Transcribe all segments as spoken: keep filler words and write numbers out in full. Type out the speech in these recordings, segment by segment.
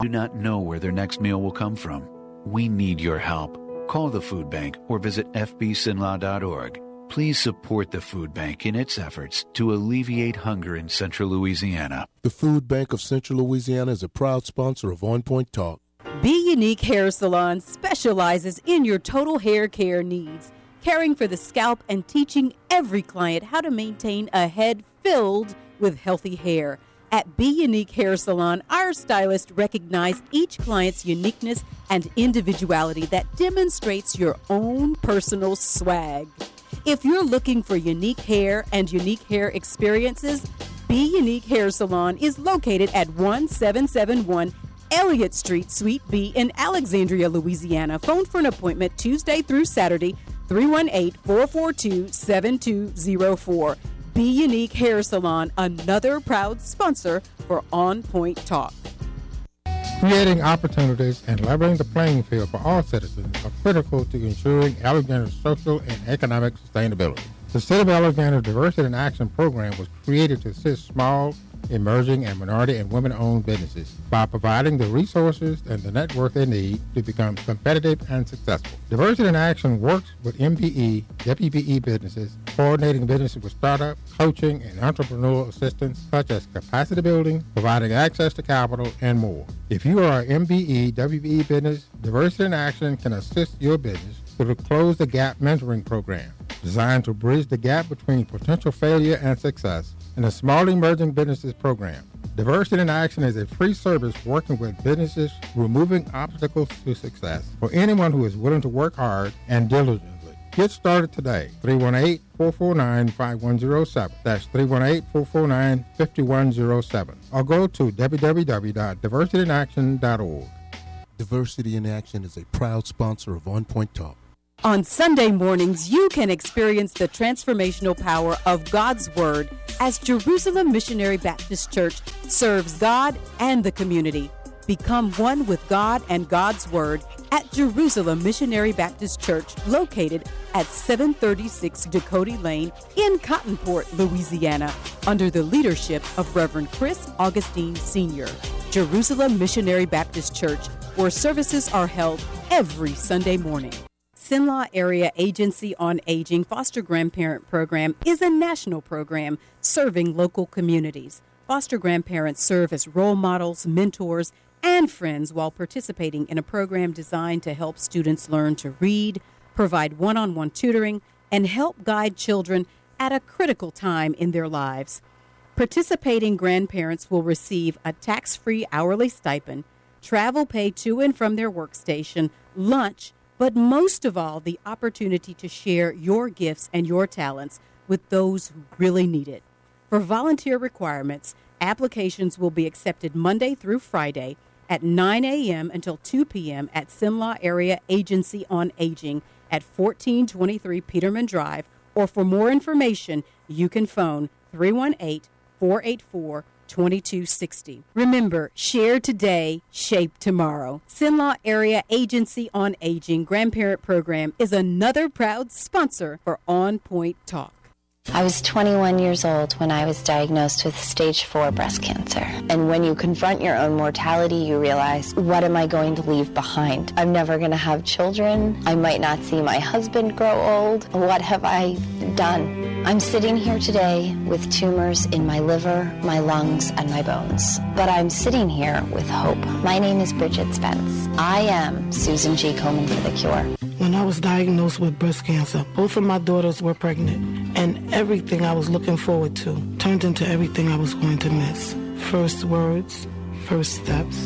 do not know where their next meal will come from. We need your help. Call the food bank or visit f b sinlaw dot org. Please support the food bank in its efforts to alleviate hunger in Central Louisiana. The Food Bank of Central Louisiana is a proud sponsor of On Point Talk. Be Unique Hair Salon specializes in your total hair care needs, caring for the scalp and teaching every client how to maintain a head filled with healthy hair. At Be Unique Hair Salon, our stylists recognize each client's uniqueness and individuality that demonstrates your own personal swag. If you're looking for unique hair and unique hair experiences, Be Unique Hair Salon is located at one seven seven one Elliott Street, Suite B in Alexandria, Louisiana. Phone for an appointment Tuesday through Saturday, three one eight, four four two, seven two zero four. Be Unique Hair Salon, another proud sponsor for On Point Talk. Creating opportunities and leveling the playing field for all citizens are critical to ensuring Alexandria's social and economic sustainability. The City of Alexandria Diversity in Action program was created to assist small, emerging, and minority and women-owned businesses by providing the resources and the network they need to become competitive and successful. Diversity in Action works with M P E, W P E businesses, coordinating businesses with startup, coaching, and entrepreneurial assistance such as capacity building, providing access to capital, and more. If you are an M B E, W P E business, Diversity in Action can assist your business through the Close the Gap mentoring program, designed to bridge the gap between potential failure and success, and the Small Emerging Businesses Program. Diversity in Action is a free service working with businesses removing obstacles to success for anyone who is willing to work hard and diligently. Get started today. three one eight, four four nine, five one zero seven. That's three one eight, four four nine, five one zero seven. Or go to w w w dot diversity in action dot org. Diversity in Action is a proud sponsor of On Point Talk. On Sunday mornings, you can experience the transformational power of God's Word as Jerusalem Missionary Baptist Church serves God and the community. Become one with God and God's Word at Jerusalem Missionary Baptist Church, located at seven thirty-six Dakota Lane in Cottonport, Louisiana, under the leadership of Reverend Chris Augustine Senior Jerusalem Missionary Baptist Church, where services are held every Sunday morning. Sinlaw Area Agency on Aging Foster Grandparent Program is a national program serving local communities. Foster grandparents serve as role models, mentors, and friends while participating in a program designed to help students learn to read, provide one-on-one tutoring, and help guide children at a critical time in their lives. Participating grandparents will receive a tax-free hourly stipend, travel pay to and from their workstation, lunch, but most of all, the opportunity to share your gifts and your talents with those who really need it. For volunteer requirements, applications will be accepted Monday through Friday at nine a.m. until two p.m. at Sinlaw Area Agency on Aging at fourteen twenty-three Peterman Drive, or for more information, you can phone three one eight, four eight four, two two six zero. Remember, share today, shape tomorrow. Sinlaw Area Agency on Aging Grandparent Program is another proud sponsor for On Point Talk. I was twenty-one years old when I was diagnosed with stage four breast cancer. And when you confront your own mortality, you realize, what am I going to leave behind? I'm never going to have children. I might not see my husband grow old. What have I done? I'm sitting here today with tumors in my liver, my lungs, and my bones. But I'm sitting here with hope. My name is Bridget Spence. I am Susan G. Komen for the Cure. When I was diagnosed with breast cancer, both of my daughters were pregnant, and everything I was looking forward to turned into everything I was going to miss. First words, first steps,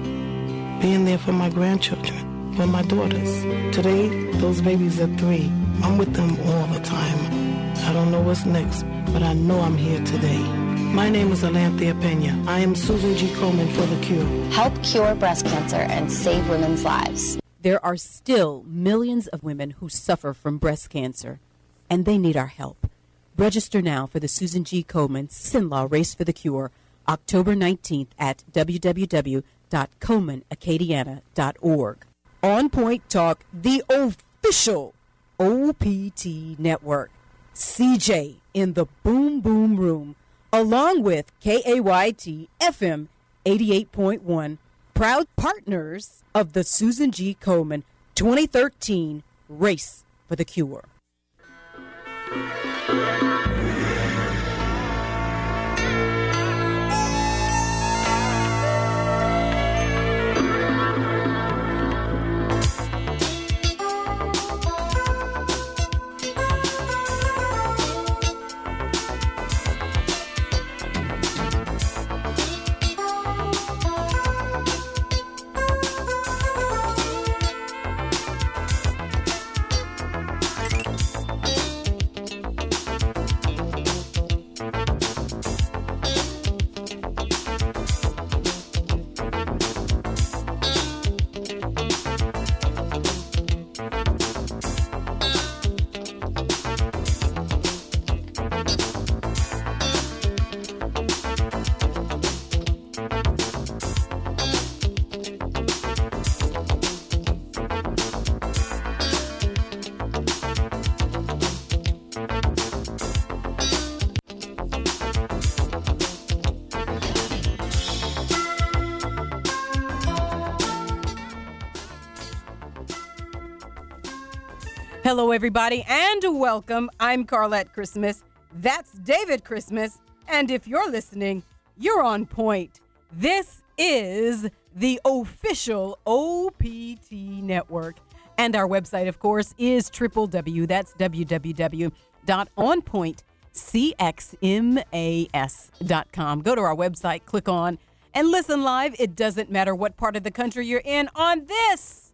being there for my grandchildren, for my daughters. Today, those babies are three. I'm with them all the time. I don't know what's next, but I know I'm here today. My name is Alanthea Pena. I am Susan G. Komen for the Cure. Help cure breast cancer and save women's lives. There are still millions of women who suffer from breast cancer, and they need our help. Register now for the Susan G. Komen Sinlaw Race for the Cure, October nineteenth at w w w dot komen acadiana dot org. On Point Talk, the official O P T network. C J in the Boom Boom Room, along with K A Y T F M eighty-eight point one, proud partners of the Susan G. Komen twenty thirteen Race for the Cure. Hello, everybody, and welcome. I'm Carlette Christmas. That's David Christmas. And if you're listening, you're on point. This is the official O P T Network. And our website, of course, is triple W. That's w w w dot on point c x m a s dot com. Go to our website, click on, and listen live. It doesn't matter what part of the country you're in on this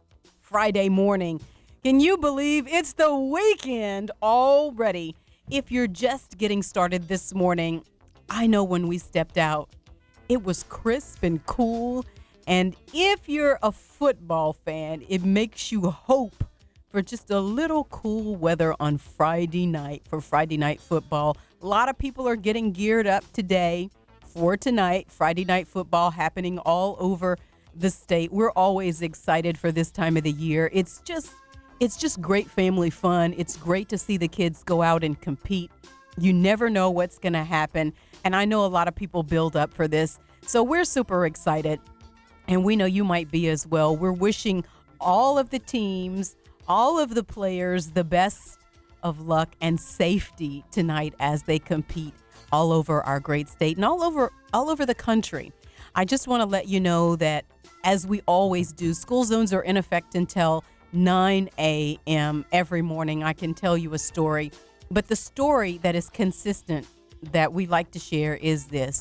Friday morning. Can you believe it's the weekend already? If you're just getting started this morning, I know when we stepped out, it was crisp and cool. And if you're a football fan, it makes you hope for just a little cool weather on Friday night for Friday night football. A lot of people are getting geared up today for tonight. Friday night football happening all over the state. We're always excited for this time of the year. It's just It's just great family fun. It's great to see the kids go out and compete. You never know what's going to happen. And I know a lot of people build up for this. So we're super excited. And we know you might be as well. We're wishing all of the teams, all of the players, the best of luck and safety tonight as they compete all over our great state and all over all over the country. I just want to let you know that, as we always do, school zones are in effect until nine a.m. every morning. I can tell you a story, but the story that is consistent that we like to share is this: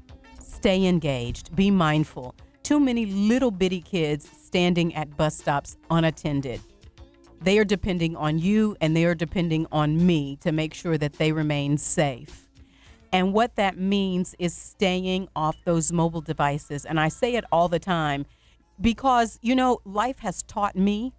stay engaged, be mindful. Too many little bitty kids standing at bus stops unattended. They are depending on you and they are depending on me to make sure that they remain safe. And what that means is staying off those mobile devices. And I say it all the time because, you know, life has taught me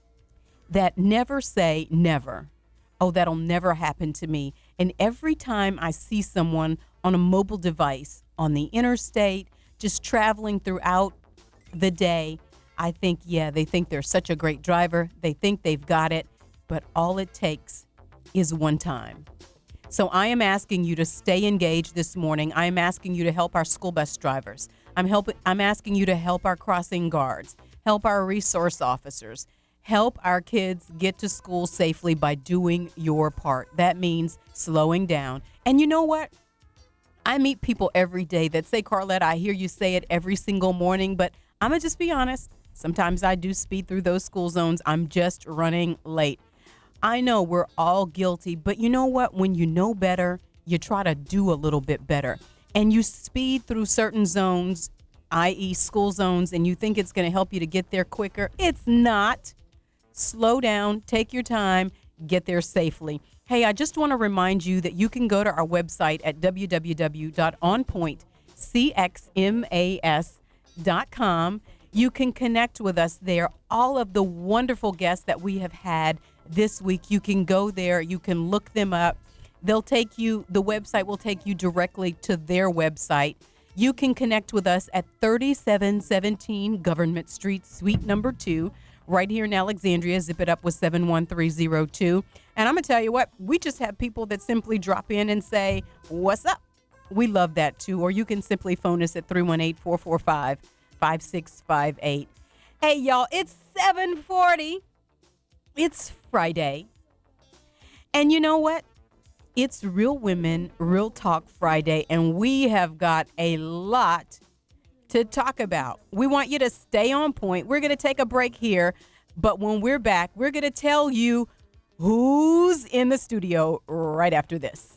that never say never. Oh, that'll never happen to me. And every time I see someone on a mobile device on the interstate, just traveling throughout the day, I think, yeah, they think they're such a great driver. They think they've got it, but all it takes is one time. So I am asking you to stay engaged this morning. I am asking you to help our school bus drivers. I'm helping. I'm asking you to help our crossing guards, help our resource officers. Help our kids get to school safely by doing your part. That means slowing down. And you know what? I meet people every day that say, Carlette, I hear you say it every single morning, but I'm going to just be honest. Sometimes I do speed through those school zones. I'm just running late. I know we're all guilty, but you know what? When you know better, you try to do a little bit better. And you speed through certain zones, that is school zones, and you think it's going to help you to get there quicker. It's not. Slow down, take your time, get there safely. Hey, I just want to remind you that you can go to our website at w w w dot on point c x m a s dot com. You can connect with us there. All of the wonderful guests that we have had this week, you can go there. You can look them up. They'll take you, the website will take you directly to their website. You can connect with us at thirty-seven seventeen Government Street, Suite number two. Right here in Alexandria. Zip it up with seven one three zero two. And I'm going to tell you what, we just have people that simply drop in and say, what's up? We love that too. Or you can simply phone us at three one eight, four four five, five six five eight. Hey, y'all, it's seven forty. It's Friday. And you know what? It's Real Women, Real Talk Friday, and we have got a lot to talk about. We want you to stay on point. We're going to take a break here, but when we're back, we're going to tell you who's in the studio right after this.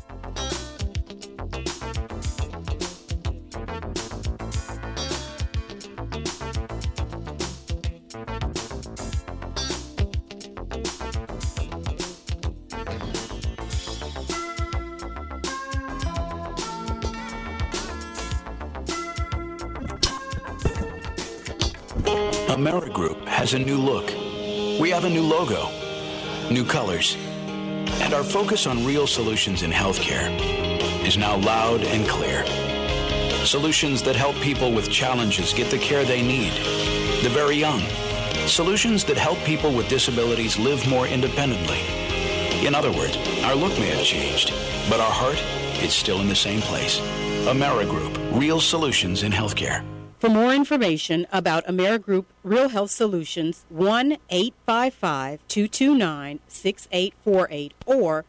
AmeriGroup has a new look. We have a new logo, new colors, and our focus on real solutions in healthcare is now loud and clear. Solutions that help people with challenges get the care they need, the very young. Solutions that help people with disabilities live more independently. In other words, our look may have changed, but our heart is still in the same place. AmeriGroup, real solutions in healthcare. For more information about AmeriGroup Real Health Solutions, one eight five five, two two nine, six eight four eight or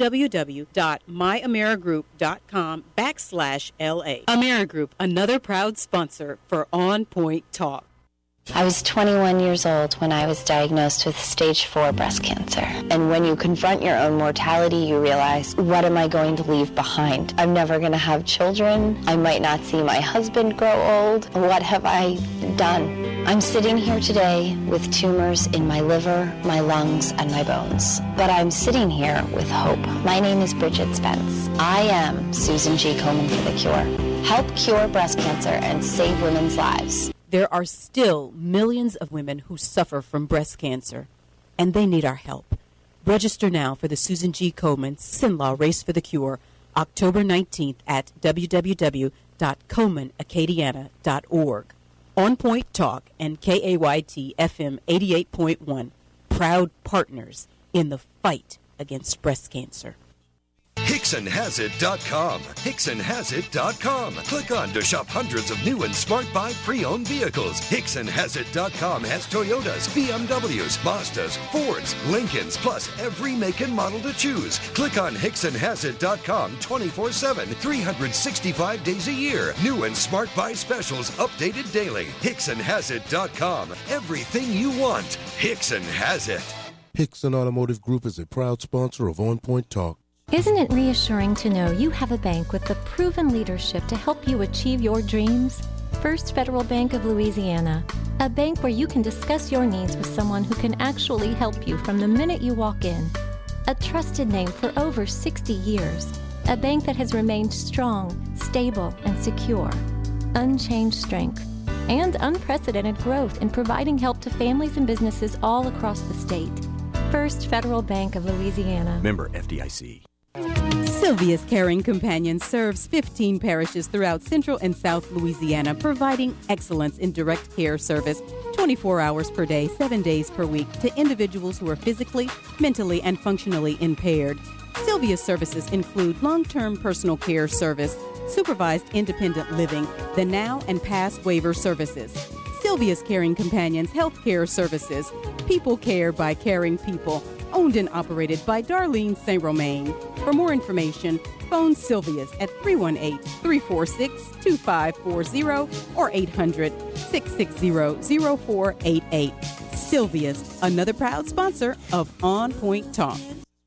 www.myamerigroup.com backslash LA. AmeriGroup, another proud sponsor for On Point Talk. I was twenty-one years old when I was diagnosed with stage four breast cancer. And when you confront your own mortality, you realize, what am I going to leave behind? I'm never going to have children. I might not see my husband grow old. What have I done? I'm sitting here today with tumors in my liver, my lungs, and my bones. But I'm sitting here with hope. My name is Bridget Spence. I am Susan G. Komen for the Cure. Help cure breast cancer and save women's lives. There are still millions of women who suffer from breast cancer, and they need our help. Register now for the Susan G. Komen Sin-Law Race for the Cure, October nineteenth at w w w dot komen acadiana dot org. On Point Talk and K A Y T F M eighty-eight point one, proud partners in the fight against breast cancer. Hickson Has It dot com. Hickson Has It dot com. Click on to shop hundreds of new and smart buy pre-owned vehicles. Hickson Has It dot com has Toyotas, B M Ws, Mazdas, Fords, Lincolns, plus every make and model to choose. Click on Hickson Has It dot com twenty-four seven, three hundred sixty-five days a year. New and smart buy specials updated daily. Hickson Has It dot com. Everything you want. Hickson has it. Hickson Automotive Group is a proud sponsor of On Point Talk. Isn't it reassuring to know you have a bank with the proven leadership to help you achieve your dreams? First Federal Bank of Louisiana, a bank where you can discuss your needs with someone who can actually help you from the minute you walk in. A trusted name for over sixty years, a bank that has remained strong, stable, and secure. Unchanged strength and unprecedented growth in providing help to families and businesses all across the state. First Federal Bank of Louisiana. Member F D I C. Sylvia's Caring Companion serves fifteen parishes throughout Central and South Louisiana, providing excellence in direct care service twenty-four hours per day, seven days per week to individuals who are physically, mentally, and functionally impaired. Sylvia's services include long-term personal care service, supervised independent living, the now and past waiver services, Sylvia's Caring Companions Health Care Services, People Care by Caring People, owned and operated by Darlene Saint Romain. For more information, phone Sylvia's at three one eight, three four six, two five four zero or eight hundred, six six zero, zero four eight eight. Sylvia's, another proud sponsor of On Point Talk.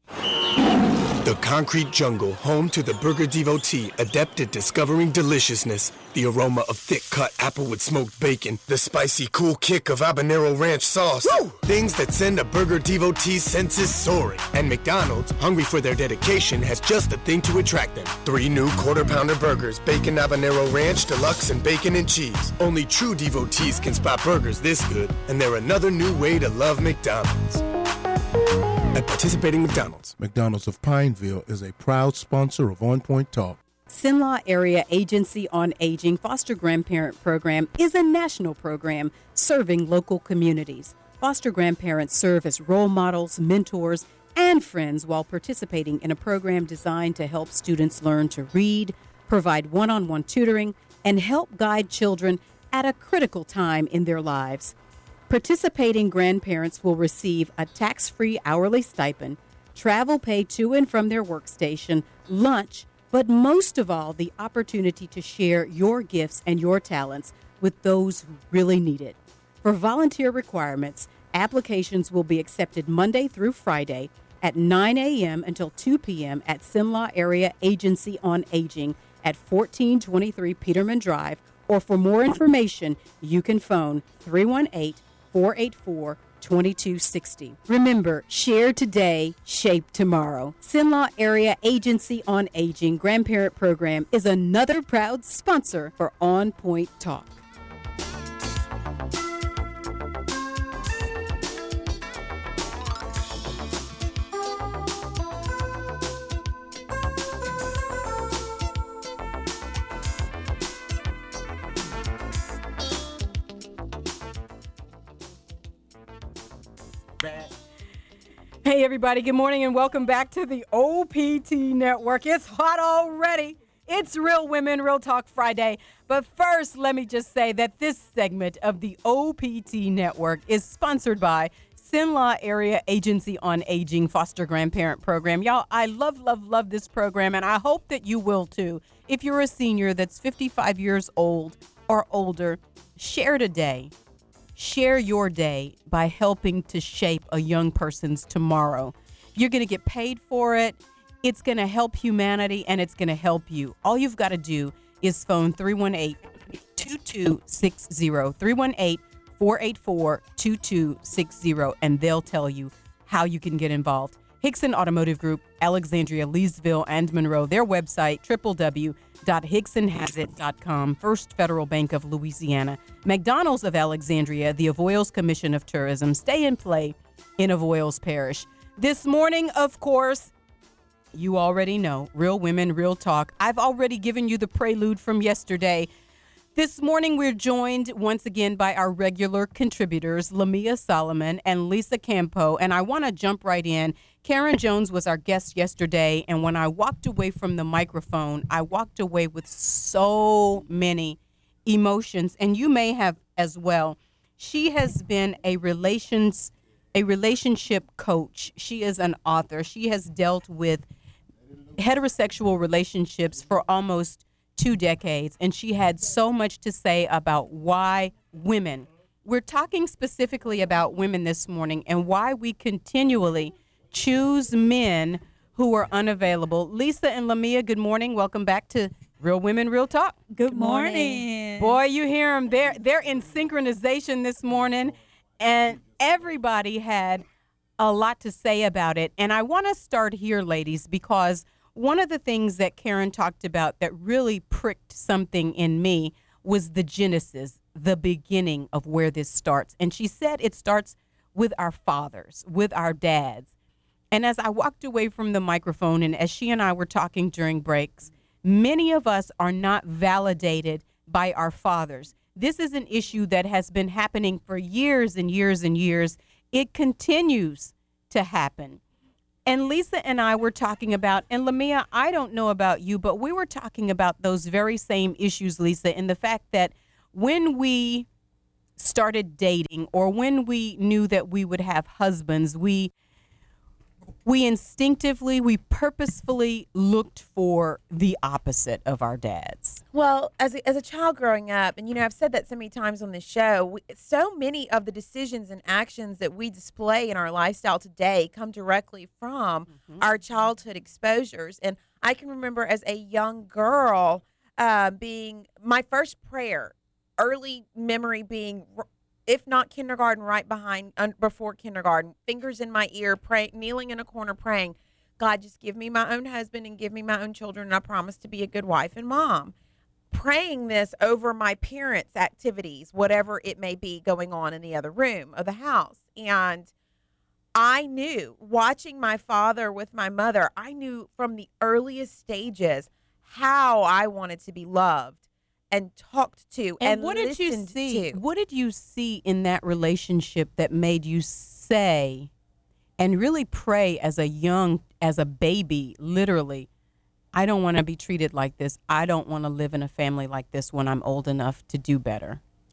The concrete jungle, home to the burger devotee, adept at discovering deliciousness. The aroma of thick-cut apple with smoked bacon. The spicy, cool kick of habanero ranch sauce. Woo! Things that send a burger devotee's senses soaring. And McDonald's, hungry for their dedication, has just the thing to attract them. Three new quarter-pounder burgers, bacon habanero ranch, deluxe, and bacon and cheese. Only true devotees can spot burgers this good, and they're another new way to love McDonald's. At participating McDonald's. McDonald's of Pineville is a proud sponsor of On Point Talk. Sin-Law Area Agency on Aging Foster Grandparent Program is a national program serving local communities. Foster grandparents serve as role models, mentors, and friends while participating in a program designed to help students learn to read, provide one-on-one tutoring, and help guide children at a critical time in their lives. Participating grandparents will receive a tax-free hourly stipend, travel paid to and from their workstation, lunch, but most of all, the opportunity to share your gifts and your talents with those who really need it. For volunteer requirements, applications will be accepted Monday through Friday at nine a.m. until two p.m. at Simla Area Agency on Aging at fourteen twenty-three Peterman Drive, or for more information, you can phone three one eight, four eight four, two two six zero. Remember, share today, shape tomorrow. Simla Area Agency on Aging Grandparent Program is another proud sponsor for On Point Talk. Hey, everybody. Good morning and welcome back to the O P T Network. It's hot already. It's Real Women, Real Talk Friday. But first, let me just say that this segment of the O P T Network is sponsored by Simla Area Agency on Aging Foster Grandparent Program. Y'all, I love, love, love this program, and I hope that you will too. If you're a senior that's fifty-five years old or older, share today. Share your day by helping to shape a young person's tomorrow. You're going to get paid for it. It's going to help humanity, and it's going to help you. All you've got to do is phone three one eight, two two six zero, three one eight, four eight four, two two six zero, and they'll tell you how you can get involved. Hickson Automotive Group, Alexandria, Leesville, and Monroe, their website, w w w dot hickson has it dot com. First Federal Bank of Louisiana, McDonald's of Alexandria, the Avoyelles Commission of Tourism, Stay and Play in Avoyelles Parish. This morning, of course, you already know, Real Women, Real Talk. I've already given you the prelude from yesterday. This morning, we're joined once again by our regular contributors, Lamia Solomon and Lisa Campo, and I want to jump right in. Karen Jones was our guest yesterday, and when I walked away from the microphone, I walked away with so many emotions, and you may have as well. She has been a relations, a relationship coach. She is an author. She has dealt with heterosexual relationships for almost two decades, and she had so much to say about why women. We're talking specifically about women this morning and why we continually choose men who are unavailable. Lisa and Lamia, good morning. Welcome back to Real Women, Real Talk. Good morning. Boy, you hear them. They're, they're in synchronization this morning, and everybody had a lot to say about it. And I want to start here, ladies, because one of the things that Karen talked about that really pricked something in me was the genesis, the beginning of where this starts. And she said it starts with our fathers, with our dads. And as I walked away from the microphone and as she and I were talking during breaks, many of us are not validated by our fathers. This is an issue that has been happening for years and years and years. It continues to happen. And Lisa and I were talking about, and Lamia, I don't know about you, but we were talking about those very same issues, Lisa, in the fact that when we started dating or when we knew that we would have husbands, we we instinctively, we purposefully looked for the opposite of our dads. Well, as a, as a child growing up, and, you know, I've said that so many times on this show, we, so many of the decisions and actions that we display in our lifestyle today come directly from mm-hmm. our childhood exposures. And I can remember as a young girl uh, being my first prayer, early memory being, if not kindergarten, right behind, un, before kindergarten, fingers in my ear, pray, kneeling in a corner praying, God, just give me my own husband and give me my own children, and I promise to be a good wife and mom. Praying this over my parents' activities, whatever it may be going on in the other room of the house. And I knew, watching my father with my mother, I knew from the earliest stages how I wanted to be loved and talked to and, and what did you see? To. What did you see in that relationship that made you say and really pray as a young, as a baby, literally, I don't want to be treated like this. I don't want to live in a family like this when I'm old enough to do better?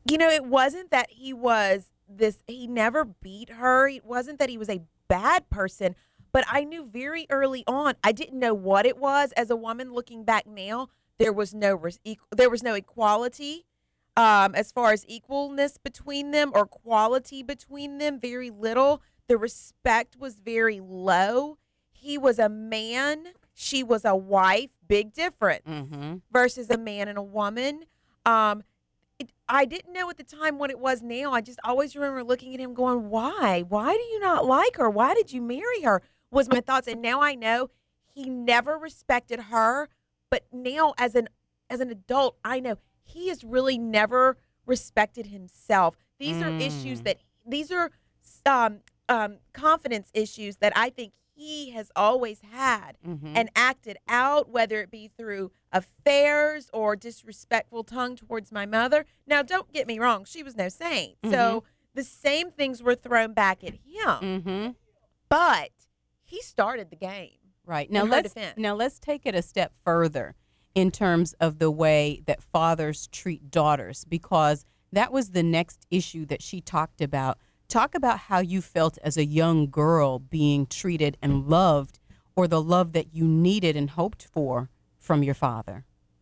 you know, it wasn't that he was this, he never beat her. It wasn't that he was a bad person, but I knew very early on, I didn't know what it was. As a woman looking back now, there was no, res- equal, there was no equality um, as far as equalness between them or quality between them, very little. The respect was very low. He was a man. She was a wife. Big difference Mm-hmm. versus a man and a woman. Um, it, I didn't know at the time what it was now. I just always remember looking at him going, why? Why do you not like her? Why did you marry her? Was my thoughts. And now I know he never respected her. But now as an as an adult, I know he has really never respected himself. These are Mm. issues that, these are um, um, confidence issues that I think he has always had Mhm. and acted out, whether it be through affairs or disrespectful tongue towards my mother. Now, don't get me wrong. She was no saint. So the same things were thrown back at him. Mm-hmm. But he started the game. Right. Now in her let's defense. now let's take it a step further in terms of the way that fathers treat daughters, because that was the next issue that she talked about. Talk about how you felt as a young girl being treated and loved, or the love that you needed and hoped for from your father.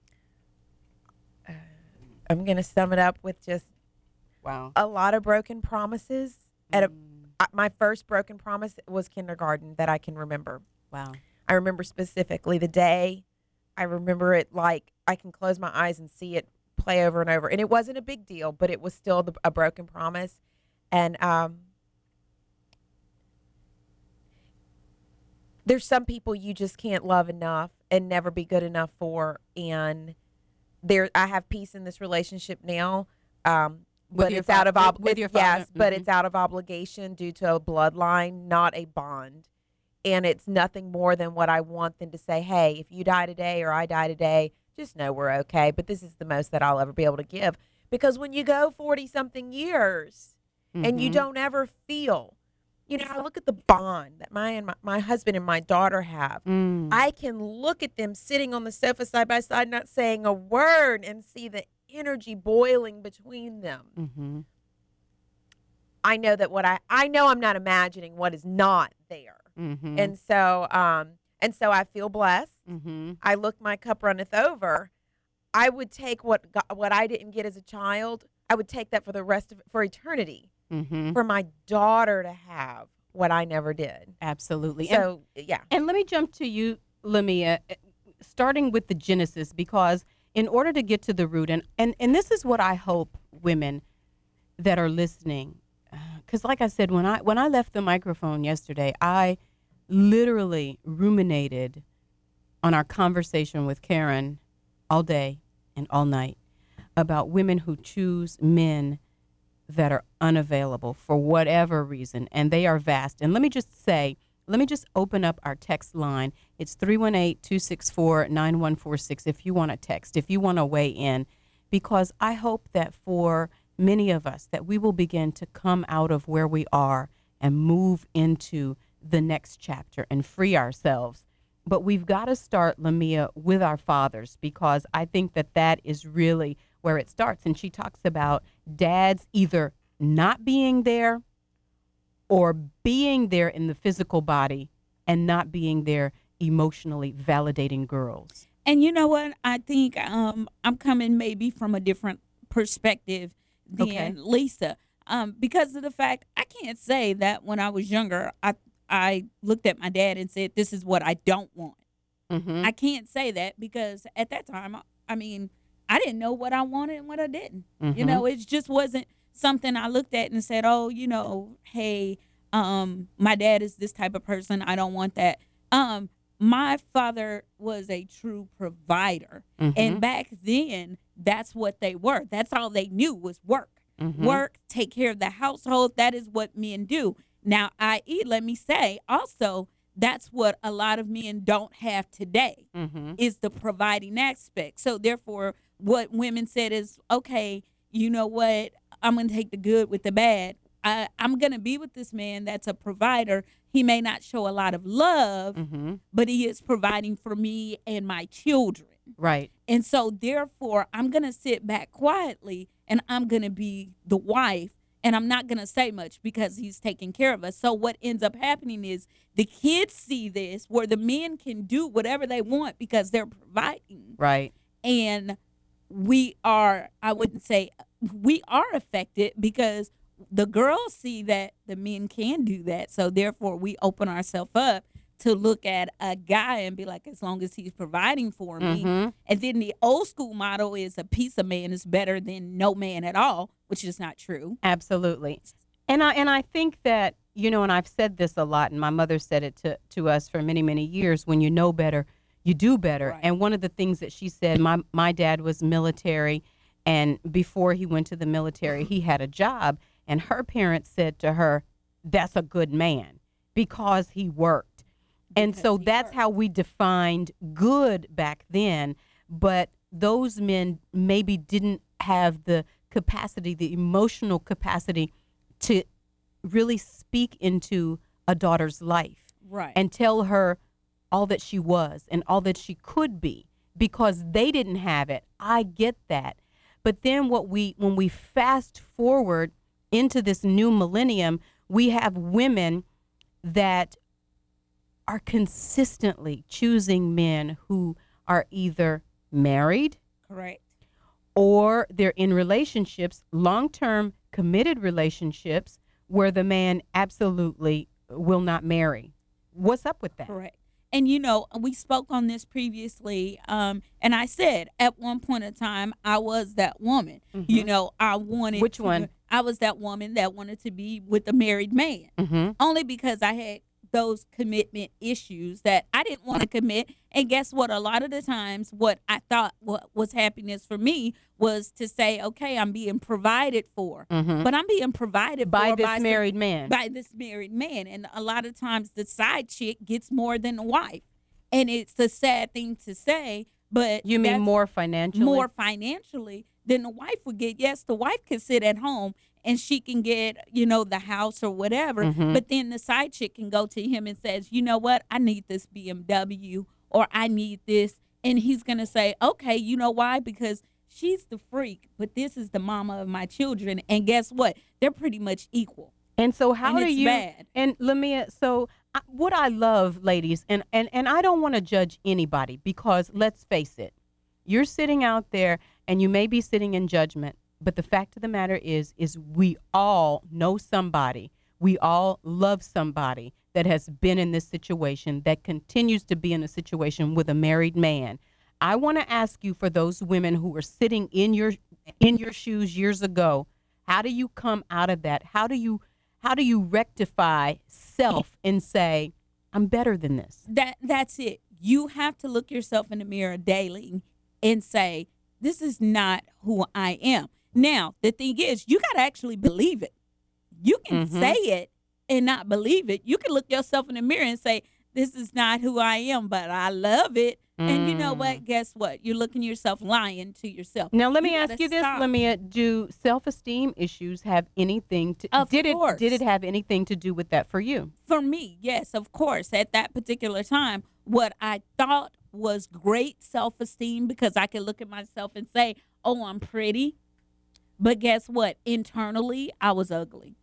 I'm going to sum it up with just wow. a lot of broken promises. At a, uh, my first broken promise was kindergarten that I can remember. Wow. I remember specifically the day. I remember it like I can close my eyes and see it play over and over. And it wasn't a big deal, but it was still the, a broken promise. And um, there's some people you just can't love enough and never be good enough for. And there, I have peace in this relationship now. Um, With but your it's fa- out of ob- with- with it- your father? yes, but Mhm. it's out of obligation due to a bloodline, not a bond. And it's nothing more than what I want them to say, hey, if you die today or I die today, just know we're okay. But this is the most that I'll ever be able to give. Because when you go forty-something years and you Mhm. don't ever feel, you know, I look at the bond that my and my, my husband and my daughter have. Mm. I can look at them sitting on the sofa side by side, not saying a word, and see the energy boiling between them. Mm-hmm. I know that what I, I know I'm not imagining what is not there. Mm-hmm. And so, um, and so I feel blessed. Mm-hmm. I look, my cup runneth over. I would take what God, what I didn't get as a child. I would take that for the rest of for eternity. Mm-hmm. For my daughter to have what I never did. Absolutely. So yeah. And let me jump to you, Lamia, starting with the genesis, because in order to get to the root, and and and this is what I hope women that are listening. Because like I said, when I when I left the microphone yesterday, I literally ruminated on our conversation with Karen all day and all night about women who choose men that are unavailable for whatever reason, and they are vast. And let me just say, let me just open up our text line. It's three one eight, two six four, nine one four six if you want to text, if you want to weigh in, because I hope that for many of us that we will begin to come out of where we are and move into the next chapter and free ourselves. But we've got to start, Lamia, with our fathers, because I think that that is really where it starts. And she talks about dads either not being there or being there in the physical body and not being there emotionally validating girls. And you know what? I think um, I'm coming maybe from a different perspective than Okay. Lisa, um, because of the fact I can't say that when I was younger, I I looked at my dad and said, "This is what I don't want." Mm-hmm. I can't say that because at that time, I, I mean, I didn't know what I wanted and what I didn't. Mm-hmm. You know, it just wasn't something I looked at and said, "Oh, you know, hey, um, my dad is this type of person. I don't want that." Um, my father was a true provider, Mhm. and back then, that's what they were. That's all they knew was work, Mhm. work, take care of the household. That is what men do. Now, that is, let me say also, that's what a lot of men don't have today, Mm-hmm. is the providing aspect. So therefore, what women said is, okay, you know what? I'm going to take the good with the bad. I, I'm going to be with this man that's a provider. He may not show a lot of love, Mm-hmm. but he is providing for me and my children. Right. And so therefore, I'm going to sit back quietly and I'm going to be the wife, and I'm not going to say much because he's taking care of us. So what ends up happening is the kids see this where the men can do whatever they want because they're providing. Right. And we are, I wouldn't say, we are affected because the girls see that the men can do that. So therefore, we open ourselves up to look at a guy and be like, as long as he's providing for me. Mm-hmm. And then the old school motto is a piece of man is better than no man at all, which is not true. Absolutely. And I and I think that, you know, and I've said this a lot, and my mother said it to, to us for many, many years, when you know better, you do better. Right. And one of the things that she said, my, my dad was military, and before he went to the military, he had a job, and her parents said to her, that's a good man because he worked. And so that's how we defined good back then. But those men maybe didn't have the capacity, the emotional capacity to really speak into a daughter's life. Right. And tell her all that she was and all that she could be because they didn't have it. I get that. But then what we when we fast forward into this new millennium, we have women that are consistently choosing men who are either married, correct, or they're in relationships, long-term committed relationships, where the man absolutely will not marry. What's up with that? Correct. And, you know, we spoke on this previously, um, and I said at one point in time, I was that woman. Mm-hmm. You know, I wanted Which to, one? I was that woman that wanted to be with a married man, mm-hmm. only because I had those commitment issues that I didn't want to commit. And guess what? A lot of the times what I thought what was happiness for me was to say, okay, I'm being provided for, mm-hmm. but I'm being provided by for this by married some, man. By this married man. And a lot of times the side chick gets more than the wife. And it's a sad thing to say, but you mean more financially? More financially than the wife would get. Yes, the wife can sit at home and she can get, you know, the house or whatever. Mm-hmm. But then the side chick can go to him and says, you know what, I need this B M W or I need this. And he's going to say, okay, you know why? Because she's the freak, but this is the mama of my children. And guess what? They're pretty much equal. And so how and do it's you, bad. and Lamia, so I, what I love, ladies, and, and, and I don't want to judge anybody because let's face it, you're sitting out there and you may be sitting in judgment. But the fact of the matter is, is we all know somebody, we all love somebody that has been in this situation, that continues to be in a situation with a married man. I want to ask you, for those women who were sitting in your in your shoes years ago, how do you come out of that? How do you how do you rectify self and say, I'm better than this? That that's it. You have to look yourself in the mirror daily and say, this is not who I am. Now, the thing is, you got to actually believe it. You can mm-hmm. say it and not believe it. You can look yourself in the mirror and say, this is not who I am, but I love it. Mm. And you know what? Guess what? You're looking yourself lying to yourself. Now, let me you ask you this, stop. Lamia. Do self-esteem issues have anything to of did course. it did it have anything to do with that for you? For me, yes, of course. At that particular time, what I thought was great self-esteem, because I could look at myself and say, oh, I'm pretty. But guess what? Internally, I was ugly.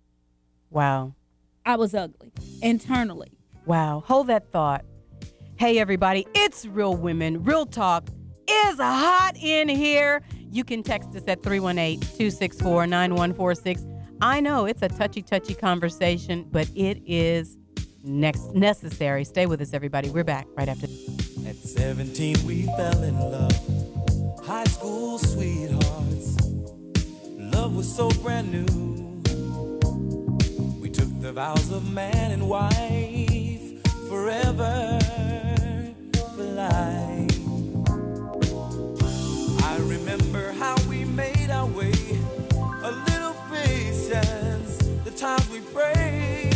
Wow. I was ugly. Internally. Wow. Hold that thought. Hey, everybody. It's Real Women. Real Talk is hot in here. You can text us at three one eight, two six four, nine one four six. I know it's a touchy, touchy conversation, but it is next necessary. Stay with us, everybody. We're back right after this. At seventeen, we fell in love. High school sweethearts. Love was so brand new. We took the vows of man and wife forever for life. I remember how we made our way, a little patience, the times we prayed.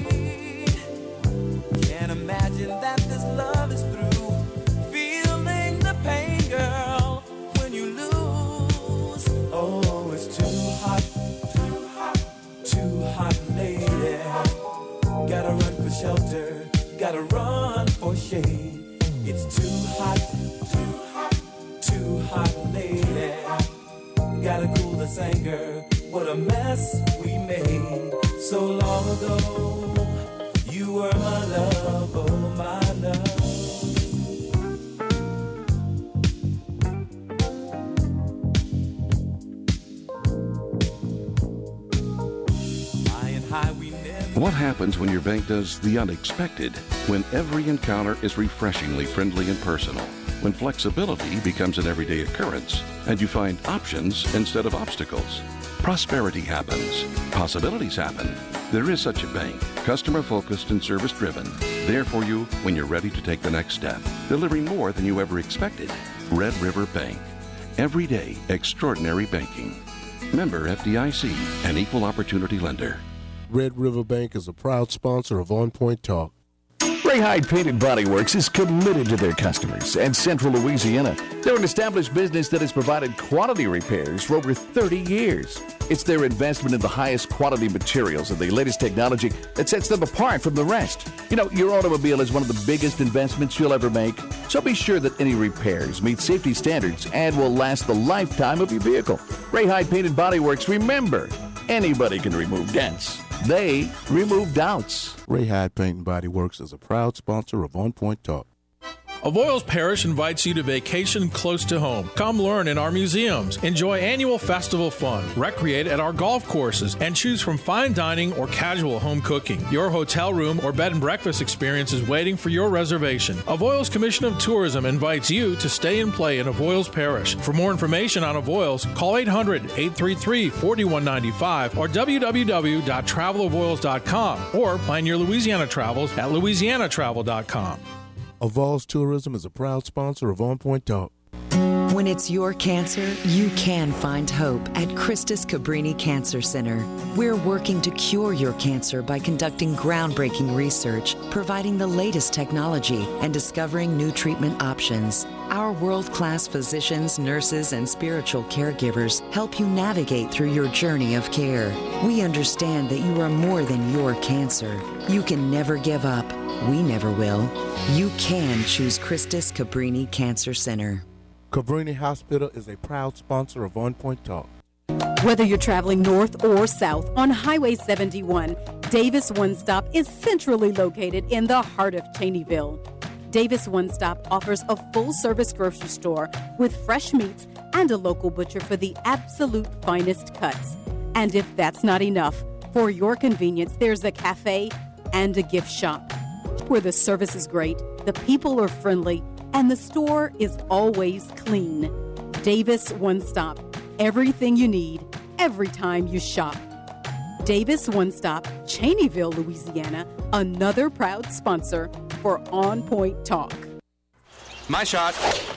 Can't imagine that this love is through. Feeling the pain, girl, when you lose. Oh, it's too hot, too hot, too hot, lady. Gotta run for shelter, gotta run for shade. It's too hot, too hot, too hot, lady. Gotta cool the this anger. What a mess we made so long ago. You were my love, oh my love. What happens when your bank does the unexpected? When every encounter is refreshingly friendly and personal? When flexibility becomes an everyday occurrence and you find options instead of obstacles? Prosperity happens. Possibilities happen. There is such a bank, customer-focused and service-driven, there for you when you're ready to take the next step, delivering more than you ever expected. Red River Bank. Everyday extraordinary banking. Member F D I C, an equal opportunity lender. Red River Bank is a proud sponsor of On Point Talk. Ray Hyde Painted Body Works is committed to their customers and Central Louisiana. They're an established business that has provided quality repairs for over thirty years. It's their investment in the highest quality materials and the latest technology that sets them apart from the rest. You know, your automobile is one of the biggest investments you'll ever make, so be sure that any repairs meet safety standards and will last the lifetime of your vehicle. Ray Hyde Painted Body Works, remember, anybody can remove dents. They remove doubts. Ray Hyde Paint and Body Works is a proud sponsor of On Point Talk. Avoyelles Parish invites you to vacation close to home. Come learn in our museums, enjoy annual festival fun, recreate at our golf courses, and choose from fine dining or casual home cooking. Your hotel room or bed and breakfast experience is waiting for your reservation. Avoyelles Commission of Tourism invites you to stay and play in Avoyelles Parish. For more information on Avoyelles, call eight hundred, eight three three, four one nine five or w w w dot travel avoyelles dot com or plan your Louisiana travels at louisiana travel dot com. Avoyelles Tourism is a proud sponsor of On Point Talk. When it's your cancer, you can find hope at Christus Cabrini Cancer Center. We're working to cure your cancer by conducting groundbreaking research, providing the latest technology, and discovering new treatment options. Our world-class physicians, nurses, and spiritual caregivers help you navigate through your journey of care. We understand that you are more than your cancer. You can never give up. We never will. You can choose Christus Cabrini Cancer Center. Cabrini Hospital is a proud sponsor of On Point Talk. Whether you're traveling north or south on Highway seventy-one, Davis One Stop is centrally located in the heart of Cheneyville. Davis One Stop offers a full-service grocery store with fresh meats and a local butcher for the absolute finest cuts. And if that's not enough, for your convenience, there's a cafe and a gift shop where the service is great, the people are friendly, and the store is always clean. Davis One Stop. Everything you need, every time you shop. Davis One Stop, Cheneyville, Louisiana, another proud sponsor for On Point Talk. My shot.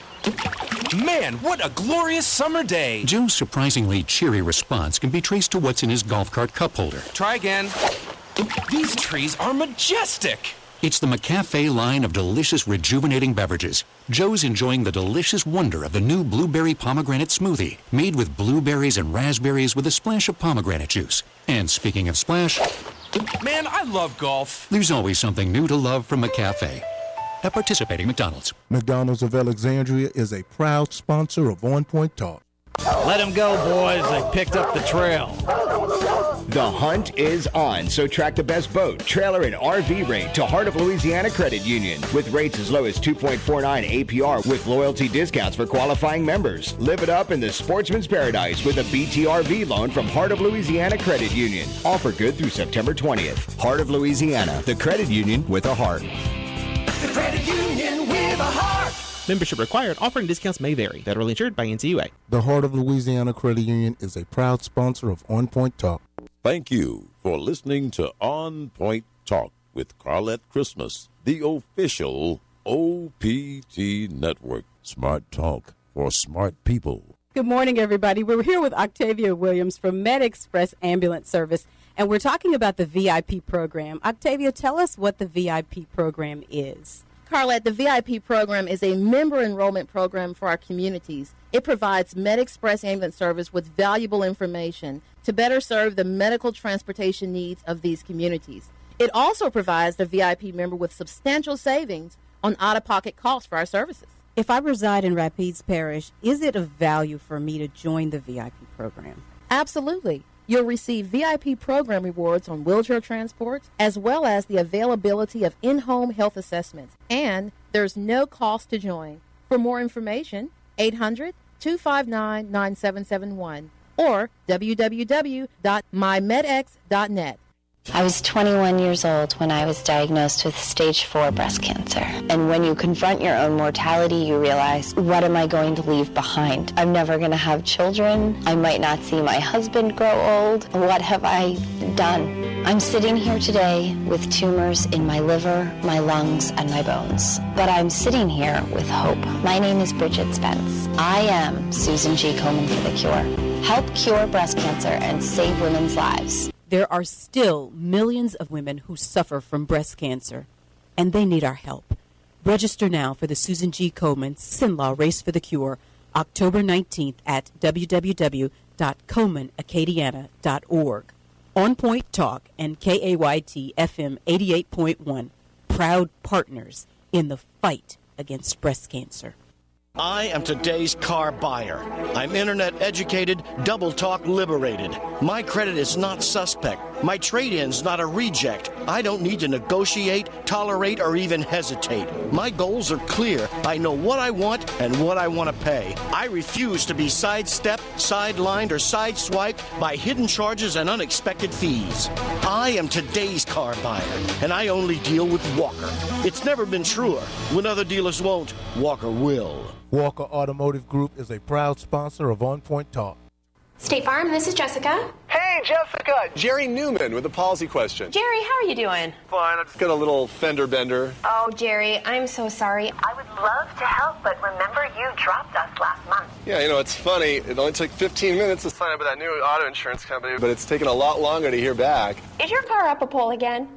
Man, what a glorious summer day. Joe's surprisingly cheery response can be traced to what's in his golf cart cup holder. Try again. These trees are majestic. It's the McCafe line of delicious, rejuvenating beverages. Joe's enjoying the delicious wonder of the new blueberry pomegranate smoothie, made with blueberries and raspberries with a splash of pomegranate juice. And speaking of splash, man, I love golf. There's always something new to love from McCafe. At participating McDonald's. McDonald's of Alexandria is a proud sponsor of On Point Talk. Let them go, boys. They picked up the trail. The hunt is on, so track the best boat, trailer, and R V rate to Heart of Louisiana Credit Union with rates as low as two point four nine A P R with loyalty discounts for qualifying members. Live it up in the sportsman's paradise with a B T R V loan from Heart of Louisiana Credit Union. Offer good through September twentieth. Heart of Louisiana, the credit union with a heart. The credit union with a heart. Membership required. Offering discounts may vary. Federally insured by N C U A. The Heart of Louisiana Credit Union is a proud sponsor of On Point Talk. Thank you for listening to On Point Talk with Carlette Christmas, the official O P T Network. Smart talk for smart people. Good morning, everybody. We're here with Octavia Williams from MedExpress Ambulance Service, and we're talking about the V I P program. Octavia, tell us what the V I P program is. Carlette, the V I P program is a member enrollment program for our communities. It provides MedExpress Ambulance Service with valuable information to better serve the medical transportation needs of these communities. It also provides the V I P member with substantial savings on out-of-pocket costs for our services. If I reside in Rapides Parish, is it of value for me to join the V I P program? Absolutely. You'll receive V I P program rewards on wheelchair transports, as well as the availability of in-home health assessments. And there's no cost to join. For more information, eight hundred, two five nine, nine seven seven one or w w w dot my medex dot net. I was twenty-one years old when I was diagnosed with stage four breast cancer. And when you confront your own mortality, you realize, what am I going to leave behind? I'm never going to have children. I might not see my husband grow old. What have I done? I'm sitting here today with tumors in my liver, my lungs, and my bones. But I'm sitting here with hope. My name is Bridget Spence. I am Susan G. Komen for the Cure. Help cure breast cancer and save women's lives. There are still millions of women who suffer from breast cancer, and they need our help. Register now for the Susan G. Komen Sinlaw Race for the Cure, October nineteenth at w w w dot komen acadiana dot org. On Point Talk and K A Y T F M eighty-eight point one, proud partners in the fight against breast cancer. I am today's car buyer. I'm internet educated, double talk liberated. My credit is not suspect. My trade-in's not a reject. I don't need to negotiate, tolerate, or even hesitate. My goals are clear. I know what I want and what I want to pay. I refuse to be sidestepped, sidelined, or sideswiped by hidden charges and unexpected fees. I am today's car buyer, and I only deal with Walker. It's never been truer. When other dealers won't, Walker will. Walker Automotive Group is a proud sponsor of On Point Talk. State Farm, this is Jessica. Hey, Jessica! Jerry Newman with a policy question. Jerry, how are you doing? Fine, I've just got a little fender bender. Oh, Jerry, I'm so sorry. I would love to help, but remember you dropped us last month. Yeah, you know, it's funny. It only took fifteen minutes to sign up with that new auto insurance company, but it's taken a lot longer to hear back. Is your car up a pole again?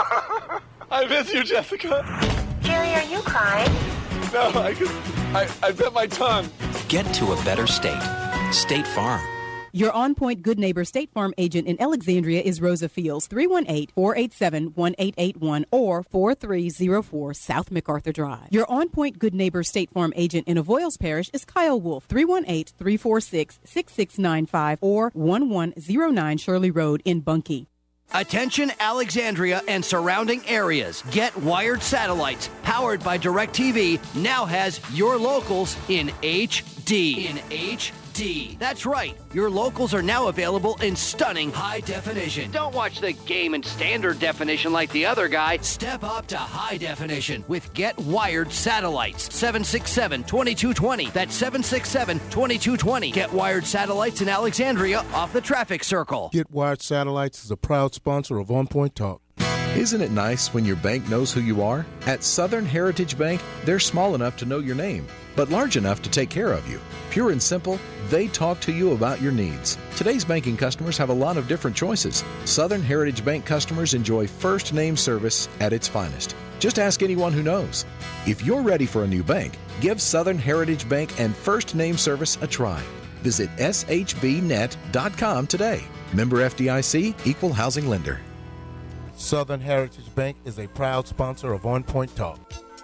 I miss you, Jessica. Jerry, are you crying? No, I just, I, I bit my tongue. Get to a better state. State Farm. Your On Point Good Neighbor State Farm agent in Alexandria is Rosa Fields, three one eight, four eight seven, one eight eight one or four three zero four South MacArthur Drive. Your On Point Good Neighbor State Farm agent in Avoyles Parish is Kyle Wolf, three one eight, three four six, six six nine five or one one zero nine Shirley Road in Bunkie. Attention Alexandria and surrounding areas. Get Wired Satellites, powered by DirecTV, now has your locals in H D. In H D. That's right. Your locals are now available in stunning high definition. Don't watch the game in standard definition like the other guy. Step up to high definition with Get Wired Satellites. seven six seven, two two two zero. That's seven six seven, two two two zero. Get Wired Satellites in Alexandria off the traffic circle. Get Wired Satellites is a proud sponsor of On Point Talk. Isn't it nice when your bank knows who you are? At Southern Heritage Bank, they're small enough to know your name, but large enough to take care of you. Pure and simple, they talk to you about your needs. Today's banking customers have a lot of different choices. Southern Heritage Bank customers enjoy first name service at its finest. Just ask anyone who knows. If you're ready for a new bank, give Southern Heritage Bank and first name service a try. Visit s h b net dot com today. Member F D I C, Equal Housing Lender. Southern Heritage Bank is a proud sponsor of On Point Talk.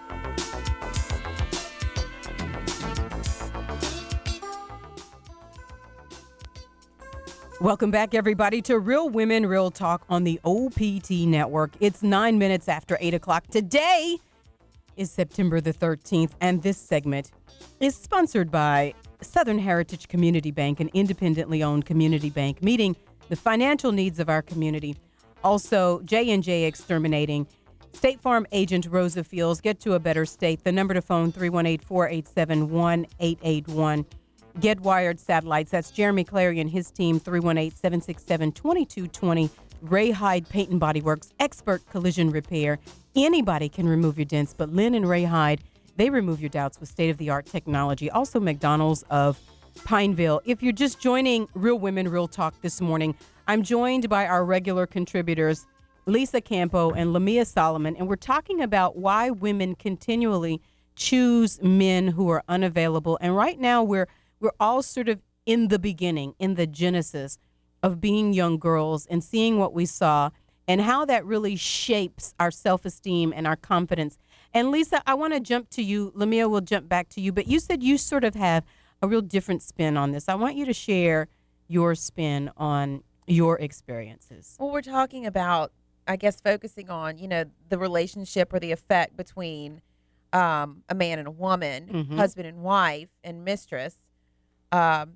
Welcome back, everybody, to Real Women, Real Talk on the O P T Network. It's nine minutes after eight o'clock. Today is September the thirteenth, and this segment is sponsored by Southern Heritage Community Bank, an independently owned community bank meeting the financial needs of our community. Also, J and J Exterminating. State Farm agent Rosa Fields. Get to a better state. The number to phone, three one eight, four eight seven, one eight eight one. Get Wired Satellites. That's Jeremy Clary and his team, three one eight, seven six seven, two two two zero. Ray Hyde Paint and Body Works, expert collision repair. Anybody can remove your dents, but Lynn and Ray Hyde, they remove your doubts with state-of-the-art technology. Also, McDonald's of Pineville. If you're just joining Real Women, Real Talk this morning, I'm joined by our regular contributors, Lisa Campo and Lamia Solomon, and we're talking about why women continually choose men who are unavailable. And right now, we're we're all sort of in the beginning, in the genesis of being young girls and seeing what we saw and how that really shapes our self-esteem and our confidence. And Lisa, I want to jump to you. Lamia will jump back to you, but you said you sort of have a real different spin on this. I want you to share your spin on your experiences. Well, we're talking about, I guess, focusing on, you know, the relationship or the effect between um, a man and a woman, Mhm. husband and wife, and mistress. Um,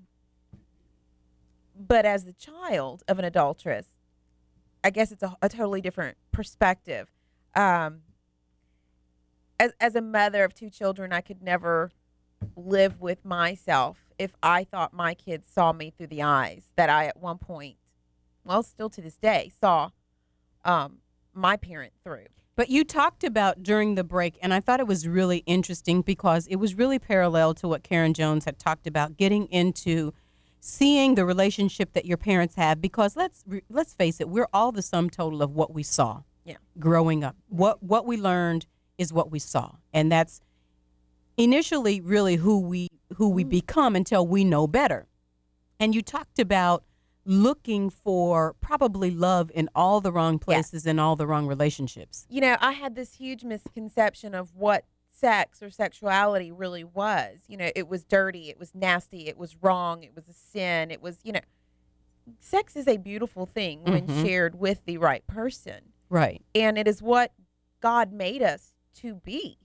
but as the child of an adulteress, I guess it's a, a totally different perspective. Um, as, as a mother of two children, I could never live with myself if I thought my kids saw me through the eyes that I at one point, well, still to this day, saw um, my parent through. But you talked about during the break, and I thought it was really interesting because it was really parallel to what Karen Jones had talked about, getting into seeing the relationship that your parents have. Because let's re- let's face it, we're all the sum total of what we saw Yeah. growing up. What what we learned is what we saw, and that's initially really who we who we become until we know better. And you talked about looking for probably love in all the wrong places and all the wrong relationships. You know, I had this huge misconception of what sex or sexuality really was. You know, it was dirty, it was nasty, it was wrong, it was a sin, it was, you know, sex is a beautiful thing when Mhm. shared with the right person. Right. And it is what God made us to be.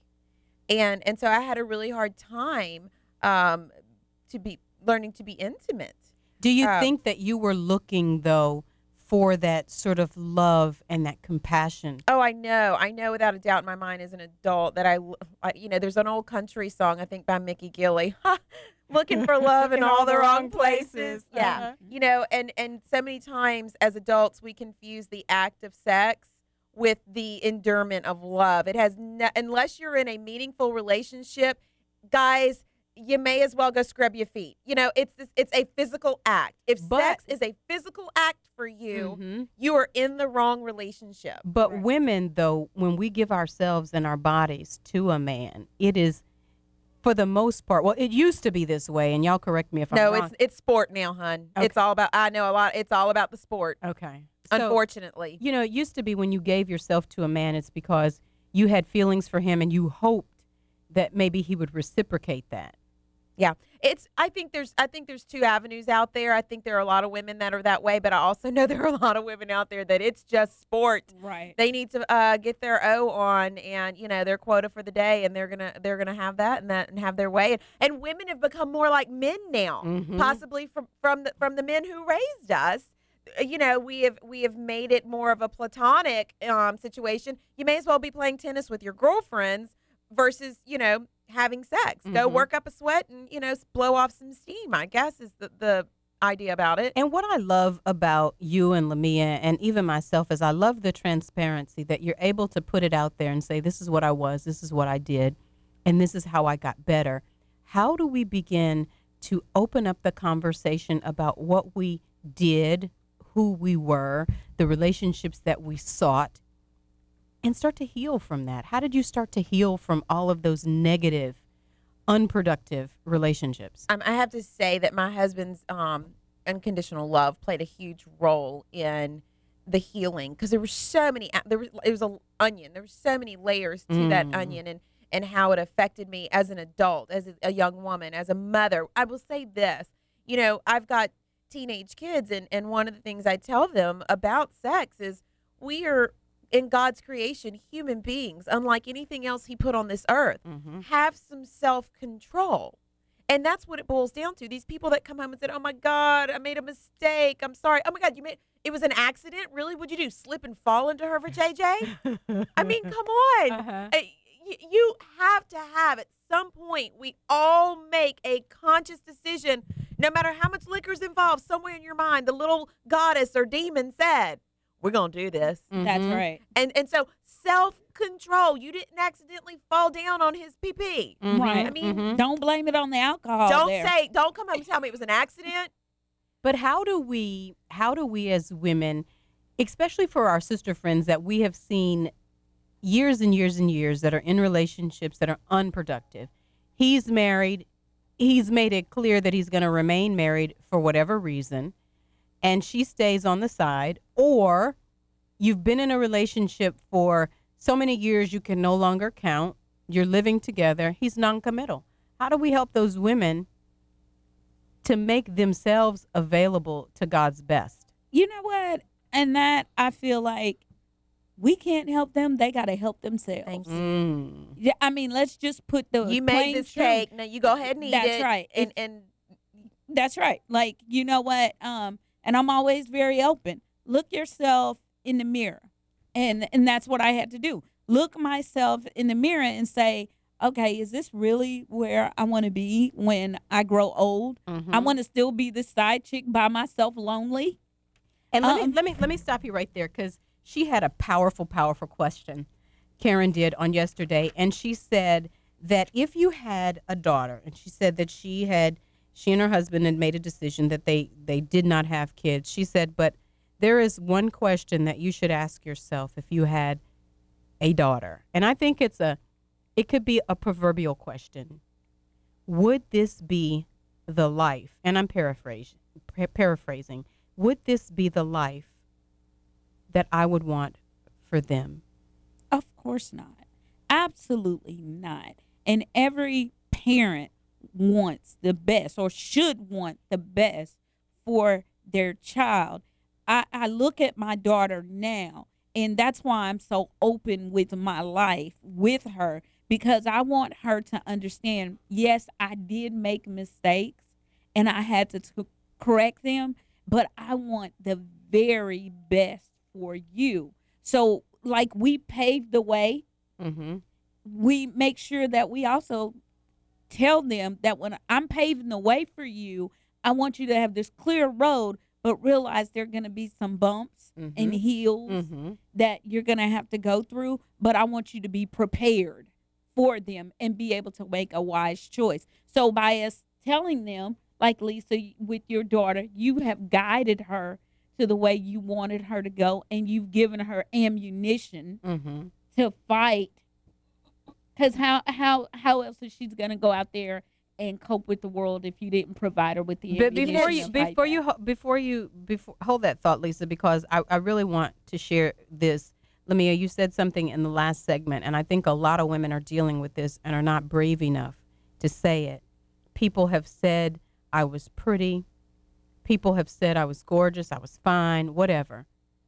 And and so I had a really hard time um, to be learning to be intimate. Do you Um, think that you were looking, though, for that sort of love and that compassion? Oh, I know. I know without a doubt in my mind as an adult that I, I you know, there's an old country song, I think, by Mickey Gilley. Looking for love in all the wrong places. Yeah. Uh-huh. You know, and, and so many times as adults, we confuse the act of sex with the endearment of love. It has, no, unless you're in a meaningful relationship, guys, you may as well go scrub your feet. You know, it's this, it's a physical act. If But- sex is a physical act for you, Mhm. you are in the wrong relationship. But women, though, when we give ourselves and our bodies to a man, it is, for the most part, well, it used to be this way, and y'all correct me if No, I'm wrong. it's it's sport now, hun. It's all about, I know a lot, it's all about the sport. Okay. So, Unfortunately. you know, it used to be when you gave yourself to a man, it's because you had feelings for him and you hoped that maybe he would reciprocate that. Yeah. It's I think there's I think there's two avenues out there. I think there are a lot of women that are that way, but I also know there are a lot of women out there that it's just sport. Right. They need to uh, get their O on and, you know, their quota for the day, and they're gonna they're gonna have that and that and have their way. And, and women have become more like men now, Mhm. possibly from from the from the men who raised us. You know, we have we have made it more of a platonic um, situation. You may as well be playing tennis with your girlfriends versus, you know, having sex. Go Mhm. work up a sweat and, you know, s- blow off some steam, I guess is the, the idea about it. And what I love about you and Lamia and even myself is I love the transparency that you're able to put it out there and say, this is what I was, this is what I did, and this is how I got better. How do we begin to open up the conversation about what we did, who we were, the relationships that we sought, and start to heal from that? How did you start to heal from all of those negative, unproductive relationships? Um, I have to say that my husband's um, unconditional love played a huge role in the healing because there were so many. There was it was an onion. There were so many layers to that Mm. onion, and and how it affected me as an adult, as a, a young woman, as a mother. I will say this. You know, I've got teenage kids, and and one of the things I tell them about sex is we are, in God's creation, human beings, unlike anything else he put on this earth. Mhm. Have some self-control. And that's what it boils down to. These people that come home and said, oh, my God, I made a mistake. I'm sorry. Oh, my God, you made it was an accident? Really? What'd you do, slip and fall into her for J J? I mean, come on. Uh-huh. Uh, y- you have to have, at some point, we all make a conscious decision, no matter how much liquor's involved, somewhere in your mind, the little goddess or demon said, we're going to do this. That's Mhm. right. And and so self-control. You didn't accidentally fall down on his pee-pee. Mhm. Right. I mean, Mhm. Don't blame it on the alcohol. don't there. say, don't come home and tell me it was an accident. But how do we, how do we as women, especially for our sister friends that we have seen years and years and years that are in relationships that are unproductive? He's married. He's made it clear that he's going to remain married for whatever reason, and she stays on the side. Or you've been in a relationship for so many years you can no longer count. You're living together. He's non-committal. How do we help those women to make themselves available to God's best. You know what? And that I feel like we can't help them. They got to help themselves. Thank you. Mm. Yeah, I mean, let's just put the You plain made this truth. cake. Now you go ahead and eat That's it. right. And, If- and That's right. Like, you know what? Um, and I'm always very open. Look yourself in the mirror. And and that's what I had to do. Look myself in the mirror and say, okay, is this really where I want to be when I grow old? Mm-hmm. I want to still be the side chick by myself, lonely. And let Um, me let me let me stop you right there, because she had a powerful, powerful question. Karen did on yesterday, and she said that if you had a daughter, and she said that she had she and her husband had made a decision that they they did not have kids. She said, but there is one question that you should ask yourself if you had a daughter, and I think it's a it could be a proverbial question. Would this be the life? And I'm paraphrasing. Par- paraphrasing. Would this be the life that I would want for them? Of course not. Absolutely not. And every parent wants the best or should want the best for their child. I, I look at my daughter now, and that's why I'm so open with my life with her, because I want her to understand, yes, I did make mistakes and I had to t- correct them, but I want the very best for you. So, like, we paved the way. Mm-hmm. We make sure that we also tell them that when I'm paving the way for you, I want you to have this clear road, but realize there are going to be some bumps Mhm. and hills Mhm. that you're going to have to go through, but I want you to be prepared for them and be able to make a wise choice. So by us telling them, like Lisa, with your daughter, you have guided her to the way you wanted her to go, and you've given her ammunition Mm-hmm. to fight. Because how, how, how else is she going to go out there and cope with the world if you didn't provide her with the But ammunition before you, to fight before back? you, ho- before you, before hold that thought, Lisa, because I, I really want to share this. Lamia, you said something in the last segment, and I think a lot of women are dealing with this and are not brave enough to say it. People have said I was pretty. People have said I was gorgeous, I was fine, whatever.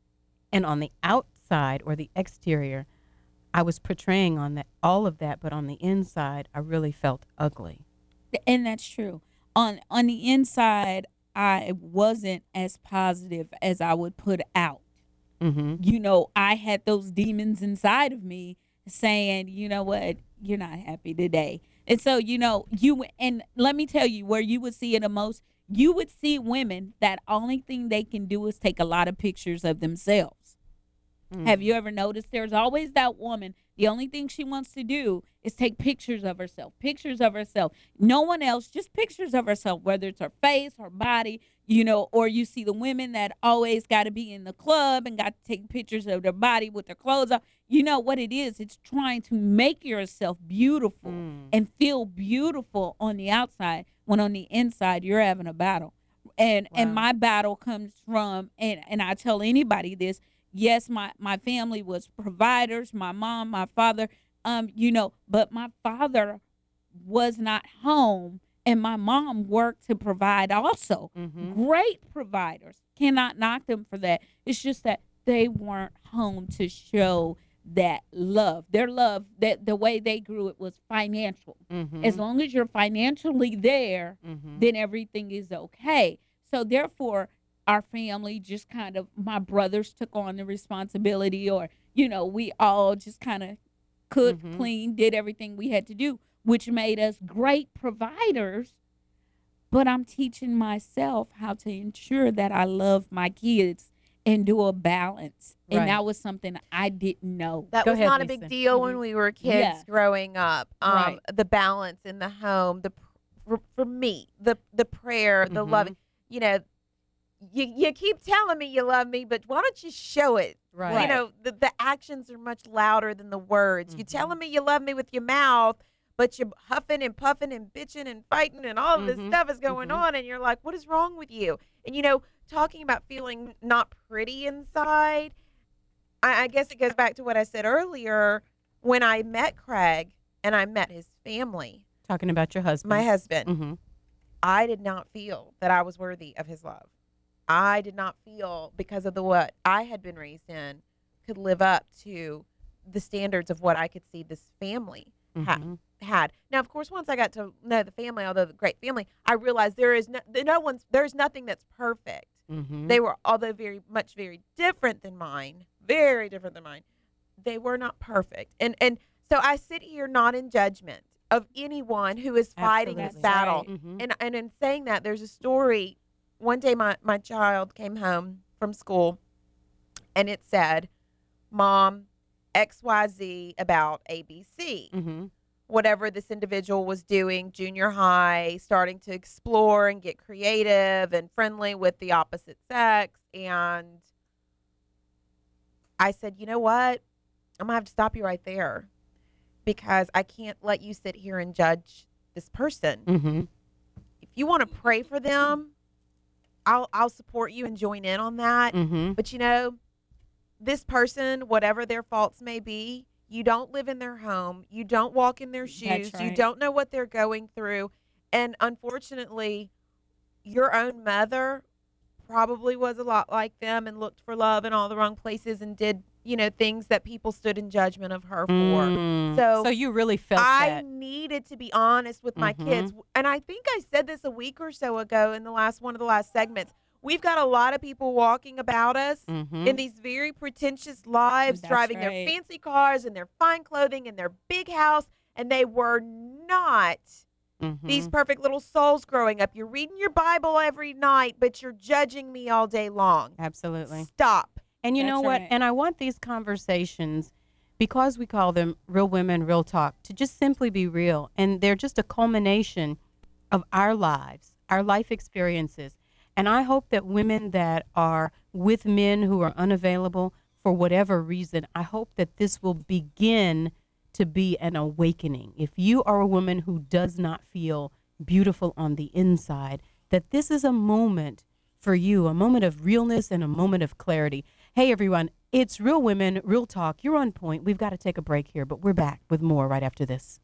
And on the outside or the exterior, I was portraying on that all of that, but on the inside, I really felt ugly. And that's true. On on the inside, I wasn't as positive as I would put out. Mm-hmm. You know, I had those demons inside of me saying, you know what, you're not happy today. And so, you know, you, and let me tell you where you would see it the most, you would see women that only thing they can do is take a lot of pictures of themselves. Mm. Have you ever noticed there's always that woman, the only thing she wants to do is take pictures of herself, pictures of herself. No one else, just pictures of herself, whether it's her face, her body, you know, or you see the women that always got to be in the club and got to take pictures of their body with their clothes on. You know what it is? It's trying to make yourself beautiful Mm. and feel beautiful on the outside when on the inside you're having a battle. And and Wow. my battle comes from, and, and I tell anybody this, yes, my, my family was providers, my mom, my father, um, you know, but my father was not home, and my mom worked to provide also. Mm-hmm. Great providers. Cannot knock them for that. It's just that they weren't home to show that love. Their love, that the way they grew it was financial. Mm-hmm. As long as you're financially there, Mm-hmm. then everything is okay. So therefore, our family just kind of, my brothers took on the responsibility, or, you know, we all just kind of cooked, Mhm. cleaned, did everything we had to do, which made us great providers. But I'm teaching myself how to ensure that I love my kids and do a balance. And Right. that was something I didn't know. That Go was ahead, not a Lisa. big deal when Mhm. we were kids Yeah. growing up. Um, Right. The balance in the home, the pr- for, for me, the the prayer, the Mhm. loving. You know, you you keep telling me you love me, but why don't you show it? Right. You know, the, the actions are much louder than the words. You're Mhm. telling me you love me with your mouth, but you're huffing and puffing and bitching and fighting and all of this Mhm. stuff is going Mhm. on, and you're like, what is wrong with you? And you know, talking about feeling not pretty inside, I, I guess it goes back to what I said earlier when I met Craig and I met his family, Talking about your husband. my husband. Mm-hmm. I did not feel that I was worthy of his love. I did not feel, because of the what I had been raised in, could live up to the standards of what I could see this family ha- Mm-hmm. had. Now, of course, once I got to know the family, although the great family, I realized there is no, no one's, there's nothing that's perfect. Mm-hmm. They were, although very much, very different than mine, very different than mine. They were not perfect. And, and so I sit here not in judgment of anyone who is fighting Absolutely. this battle. Right. Mhm. And, and in saying that, there's a story. One day my, my child came home from school and it said, Mom, X Y Z about A B C. Mm-hmm. Whatever this individual was doing, junior high, starting to explore and get creative and friendly with the opposite sex. And I said, you know what? I'm going to have to stop you right there because I can't let you sit here and judge this person. Mm-hmm. If you want to pray for them, I'll I'll support you and join in on that. Mm-hmm. But, you know, this person, whatever their faults may be, you don't live in their home. You don't walk in their shoes. That's You right. don't know what they're going through. And unfortunately, your own mother probably was a lot like them and looked for love in all the wrong places and did, you know, things that people stood in judgment of her for. Mm. So, So you really felt I that. needed to be honest with my Mhm. kids. And I think I said this a week or so ago in the last one of the last segments. We've got a lot of people walking about us Mhm. in these very pretentious lives, That's driving right. their fancy cars and their fine clothing and their big house, and they were not Mm-hmm. these perfect little souls growing up. You're reading your Bible every night, but you're judging me all day long. Absolutely. Stop. And you That's know what? right. And I want these conversations, because we call them Real Women, Real Talk, to just simply be real. And they're just a culmination of our lives, our life experiences. And I hope that women that are with men who are unavailable for whatever reason, I hope that this will begin to be an awakening. If you are a woman who does not feel beautiful on the inside, that this is a moment for you, a moment of realness and a moment of clarity. Hey, everyone, it's Real Women, Real Talk. You're on point. We've got to take a break here, but we're back with more right after this.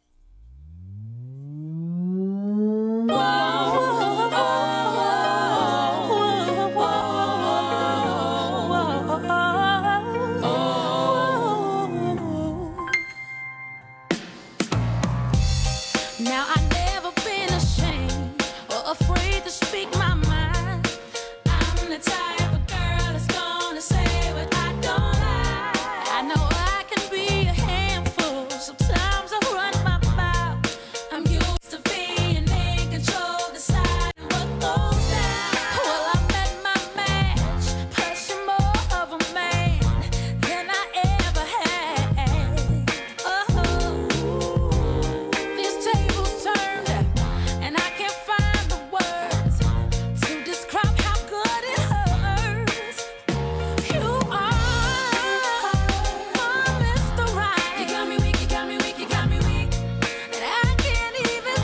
Now I've never been ashamed or afraid to speak my mind. I'm the type of girl that's gonna say what I don't like. I know I can be a handful. Sometimes I run my mouth. I'm used to being in control, deciding what goes down. Well, I met my match, pushing more of a man than I ever had. Oh. These tables turned, and I can't find the words to describe how good it hurts. You are Mister Right. You got me weak, you got me weak, you got me weak, and I can't even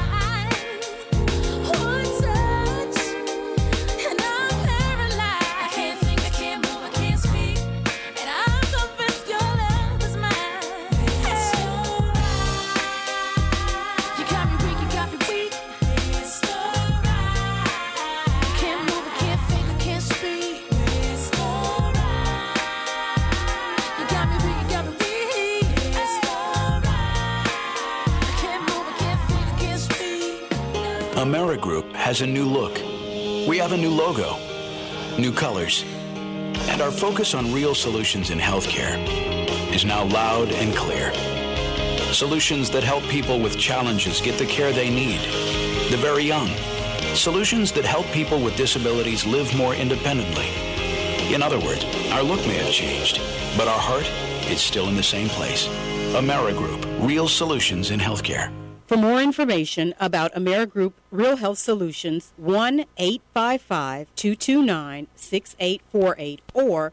find one touch, and I'm paralyzed. I can't think, I can't move, I can't speak, and I'm convinced your love is mine. It's alright. You got me weak, you got me weak. It's alright. I can't move, I can't think, I can't speak. It's alright. You got me weak, you got me weak. It's alright. I can't move, I can't think, I can't speak. Amerigroup has a new look. We have a new logo, new colors, and our focus on real solutions in healthcare is now loud and clear. Solutions that help people with challenges get the care they need, the very young. Solutions that help people with disabilities live more independently. In other words, our look may have changed, but our heart is still in the same place. Amerigroup, real solutions in healthcare. For more information about Amerigroup Real Health Solutions, one eight five five, two two nine, six eight four eight or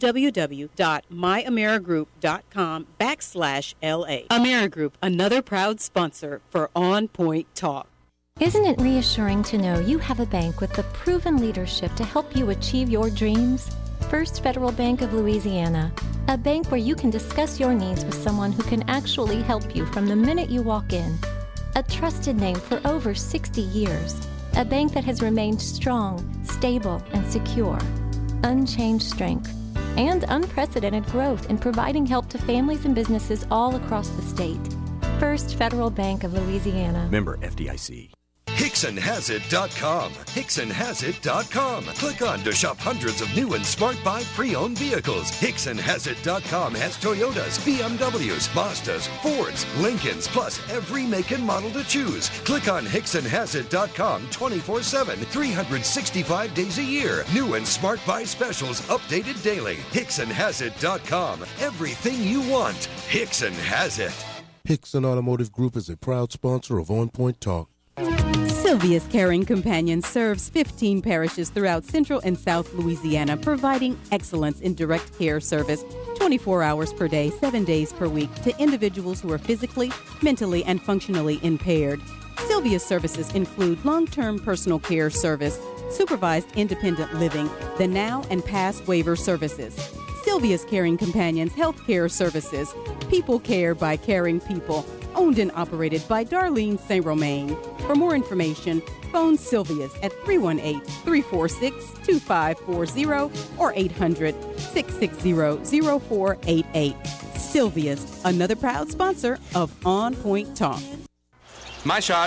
www.myamerigroup.com backslash LA. Amerigroup, another proud sponsor for On Point Talk. Isn't it reassuring to know you have a bank with the proven leadership to help you achieve your dreams? First Federal Bank of Louisiana, a bank where you can discuss your needs with someone who can actually help you from the minute you walk in. a trusted name for over sixty years. A bank that has remained strong, stable, and secure. Unchanged strength and unprecedented growth in providing help to families and businesses all across the state. First Federal Bank of Louisiana. Member F D I C. Hickson Has It dot com. Hickson Has It dot com. Click on to shop hundreds of new and smart buy pre-owned vehicles. Hickson Has It dot com has Toyotas, B M Ws, Mazdas, Fords, Lincolns, plus every make and model to choose. Click on Hickson Has It dot com twenty-four seven, three hundred sixty-five days a year. New and smart buy specials updated daily. Hickson Has It dot com. Everything you want. Hickson has it. Hickson Automotive Group is a proud sponsor of On Point Talk. Sylvia's Caring Companion serves fifteen parishes throughout Central and South Louisiana, providing excellence in direct care service twenty-four hours per day, seven days per week to individuals who are physically, mentally, and functionally impaired. Sylvia's services include long-term personal care service, supervised independent living, the now and past waiver services. Sylvia's Caring Companions Health Care Services, people care by caring people, owned and operated by Darlene Saint Romain. For more information, phone Sylvia's at three one eight, three four six, two five four zero or eight hundred, six six zero, zero four eight eight. Sylvia's, another proud sponsor of On Point Talk. My shot.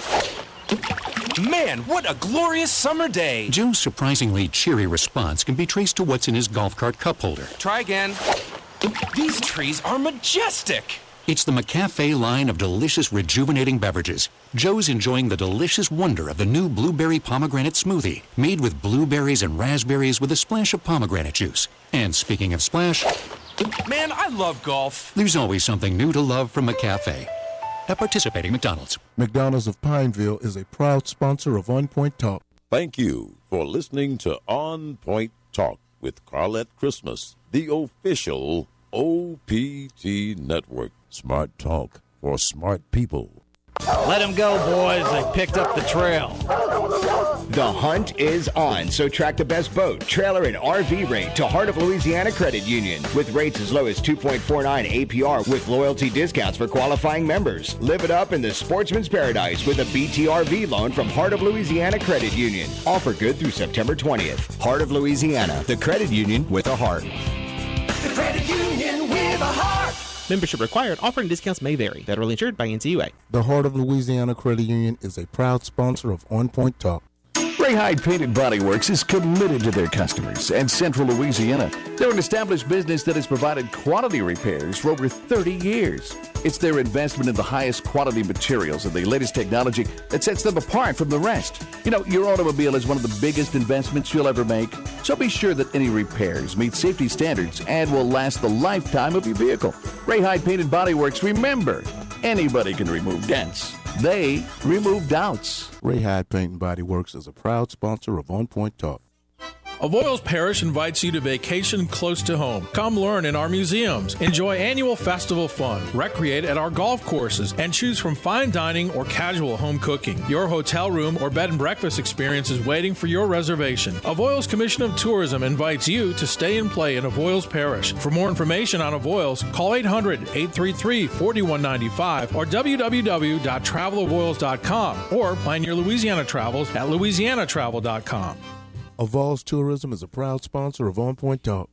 Man, what a glorious summer day. Joe's surprisingly cheery response can be traced to what's in his golf cart cup holder. Try again. These trees are majestic. It's the McCafe line of delicious, rejuvenating beverages. Joe's enjoying the delicious wonder of the new blueberry pomegranate smoothie, made with blueberries and raspberries with a splash of pomegranate juice. And speaking of splash, man, I love golf. There's always something new to love from McCafe. At participating McDonald's. McDonald's of Pineville is a proud sponsor of On Point Talk. Thank you for listening to On Point Talk with Carlette Christmas, the official O P T Network. Smart talk for smart people. Let them go, boys. They picked up the trail. The hunt is on, so track the best boat, trailer, and R V rate to Heart of Louisiana Credit Union. With rates as low as two point four nine A P R with loyalty discounts for qualifying members. Live it up in the sportsman's paradise with a B T R V loan from Heart of Louisiana Credit Union. Offer good through September twentieth. Heart of Louisiana, the credit union with a heart. The credit union with a heart. Membership required. Offering discounts may vary. Federally insured by N C U A. The Heart of Louisiana Credit Union is a proud sponsor of On Point Talk. Ray Hyde Painted Body Works is committed to their customers and Central Louisiana. They're an established business that has provided quality repairs for over thirty years. It's their investment in the highest quality materials and the latest technology that sets them apart from the rest. You know, your automobile is one of the biggest investments you'll ever make, so be sure that any repairs meet safety standards and will last the lifetime of your vehicle. Ray Hyde Painted Body Works, remember, anybody can remove dents. They remove doubts. Ray Hyde Paint and Body Works is a proud sponsor of On Point Talk. Avoyelles Parish invites you to vacation close to home. Come learn in our museums, enjoy annual festival fun, recreate at our golf courses, and choose from fine dining or casual home cooking. Your hotel room or bed and breakfast experience is waiting for your reservation. Avoyelles Commission of Tourism invites you to stay and play in Avoyelles Parish. For more information on Avoyelles, call eight hundred, eight three three, four one nine five or w w w dot travel avoyelles dot com or plan your Louisiana travels at louisiana travel dot com. Avoyelles Tourism is a proud sponsor of On Point Talk.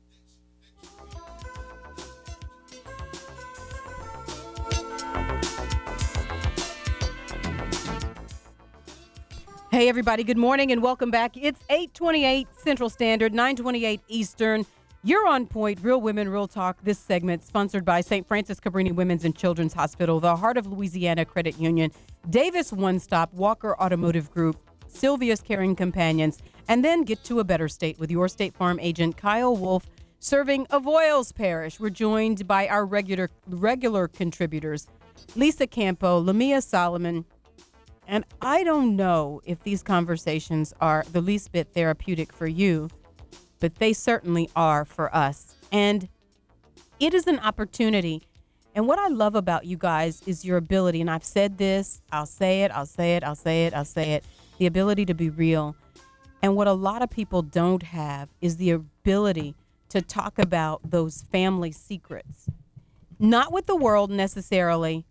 Hey, everybody. Good morning and welcome back. It's eight twenty-eight Central Standard, nine twenty-eight Eastern. You're on point. Real Women, Real Talk. This segment sponsored by Saint Francis Cabrini Women's and Children's Hospital, the Heart of Louisiana Credit Union, Davis One Stop, Walker Automotive Group, Sylvia's Caring Companions, and then get to a better state with your State Farm agent, Kyle Wolf, serving Avoyelles Parish. We're joined by our regular regular contributors, Lisa Campo, Lamia Solomon, and I don't know if these conversations are the least bit therapeutic for you, but they certainly are for us. And it is an opportunity. And what I love about you guys is your ability, and I've said this, I'll say it, I'll say it, I'll say it, I'll say it, the ability to be real. And what a lot of people don't have is the ability to talk about those family secrets. Not with the world necessarily,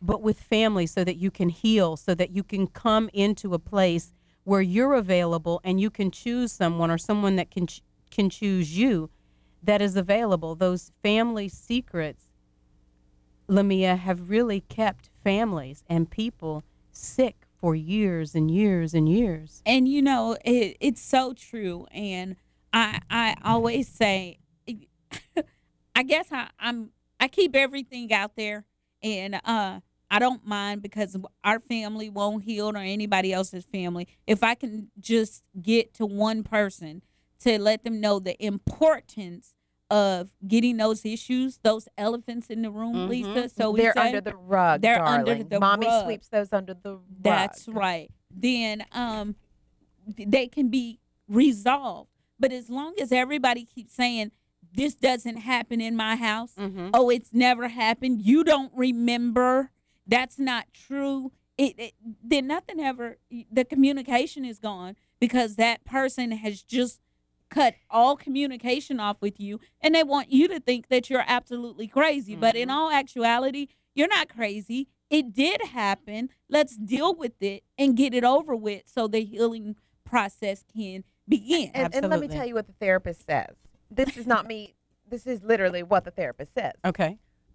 but with family, so that you can heal, so that you can come into a place where you're available and you can choose someone, or someone that can ch- can choose you, that is available. Those family secrets, Lamia, have really kept families and people sick for years and years and years. And you know, it, it's so true. And I I always say, I guess I, I'm I keep everything out there, and uh, I don't mind, because our family won't heal, or anybody else's family. If I can just get to one person to let them know the importance of getting those issues, those elephants in the room, Mhm. Lisa. So we they're say, under the rug. They're darling. under the Mommy rug. sweeps those under the rug. That's right. Then um, th- they can be resolved. But as long as everybody keeps saying, this doesn't happen in my house, oh, it's never happened, you don't remember, that's not true, it, it then nothing ever, the communication is gone, because that person has just cut all communication off with you, and they want you to think that you're absolutely crazy. But in all actuality, you're not crazy. It did happen. Let's deal with it and get it over with, so the healing process can begin. And, and let me tell you what the therapist says. This is not me. This is literally what the therapist says. Okay.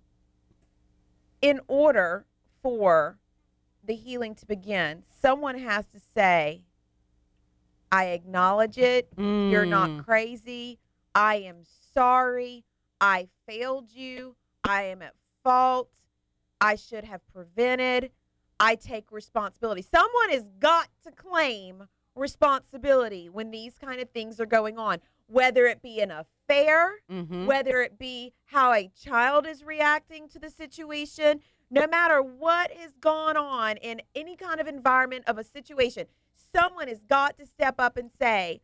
In order for the healing to begin, someone has to say, I acknowledge it. You're Mm. not crazy. I am sorry. I failed you. I am at fault. I should have prevented. I take responsibility. Someone has got to claim responsibility when these kind of things are going on, whether it be an affair, Mhm. whether it be how a child is reacting to the situation, no matter what has gone on in any kind of environment of a situation, someone has got to step up and say,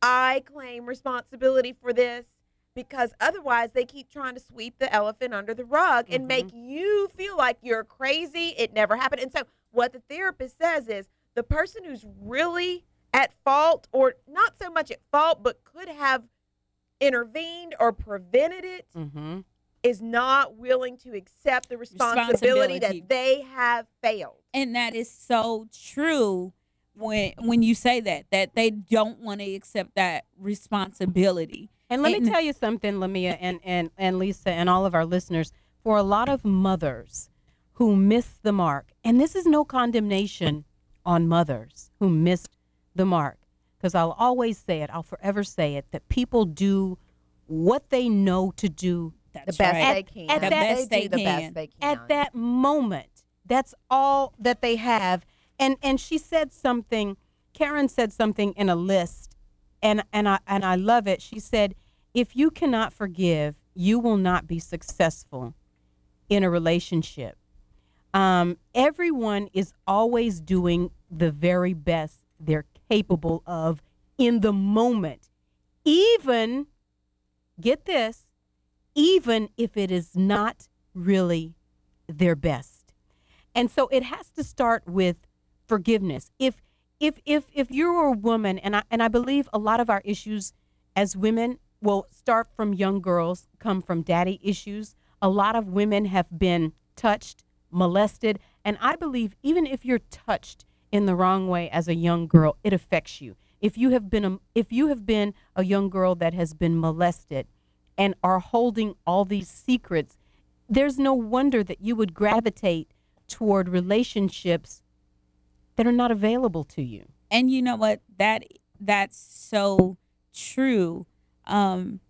I claim responsibility for this, because otherwise they keep trying to sweep the elephant under the rug and make you feel like you're crazy. It never happened. And so what the therapist says is, the person who's really at fault, or not so much at fault, but could have intervened or prevented it, Mm-hmm. is not willing to accept the responsibility, Responsibility. that they have failed. And that is so true when when you say that, that they don't want to accept that responsibility. And let me tell you something, Lamia and, and, and Lisa and all of our listeners, for a lot of mothers who miss the mark, and this is no condemnation on mothers who missed the mark, because I'll always say it, I'll forever say it, that people do what they know to do The best at, they can. At The that, best they do the best they can. At that moment, that's all that they have. And and she said something, Karen said something in a list, and and I and I love it. She said, if you cannot forgive, you will not be successful in a relationship. Um, everyone is always doing the very best they're capable of in the moment, even, get this, even if it is not really their best. And so it has to start with forgiveness. If if if if you're a woman, and I and I believe a lot of our issues as women will start from young girls, come from daddy issues. A lot of women have been touched, molested, and I believe even if you're touched in the wrong way as a young girl, it affects you. If you have been a, if you have been a young girl that has been molested and are holding all these secrets, there's no wonder that you would gravitate toward relationships that are not available to you. And you know what? That that's so true. Um,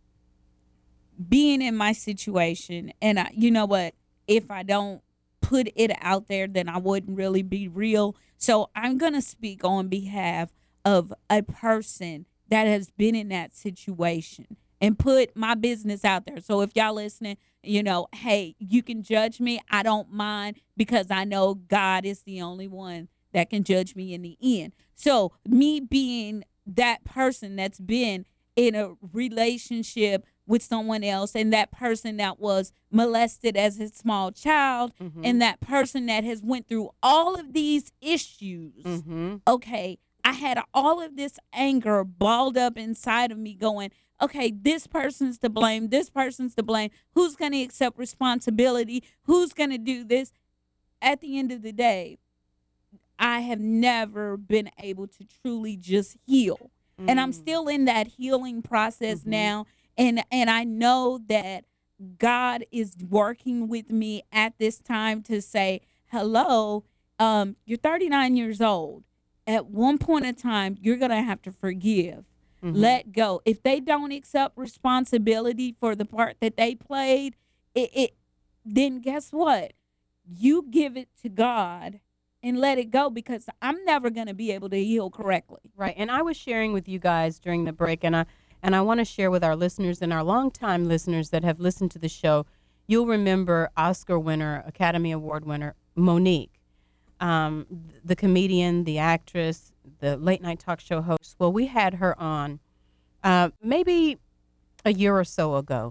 being in my situation, and I, you know what? If I don't put it out there, then I wouldn't really be real. So I'm gonna speak on behalf of a person that has been in that situation and put my business out there. So if y'all listening, you know, hey, you can judge me. I don't mind, because I know God is the only one that can judge me in the end. So me being that person that's been in a relationship with someone else, and that person that was molested as a small child, Mhm. and that person that has went through all of these issues. Mm-hmm. Okay, I had all of this anger balled up inside of me going, okay, this person's to blame, this person's to blame. Who's going to accept responsibility? Who's going to do this? at the end of the day, I have never been able to truly just heal. Mm. And I'm still in that healing process mm-hmm. now. And and I know that God is working with me at this time to say, hello, um, you're thirty-nine years old. At one point in time, you're going to have to forgive. Mm-hmm. Let go. If they don't accept responsibility for the part that they played, it, it then guess what? You give it to God and let it go, because I'm never going to be able to heal correctly. Right. And I was sharing with you guys during the break, and I and I want to share with our listeners and our longtime listeners that have listened to the show. You'll remember Oscar winner, Academy Award winner, Monique, um, the comedian, the actress, the late night talk show host. Well, we had her on uh, maybe a year or so ago.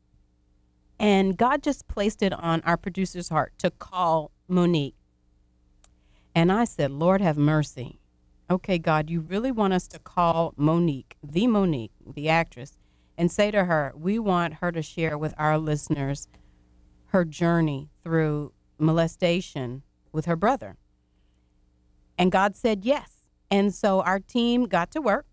And God just placed it on our producer's heart to call Monique. And I said, Lord, have mercy. Okay, God, you really want us to call Monique, the Monique, the actress, and say to her, we want her to share with our listeners her journey through molestation with her brother. And God said yes. And so our team got to work,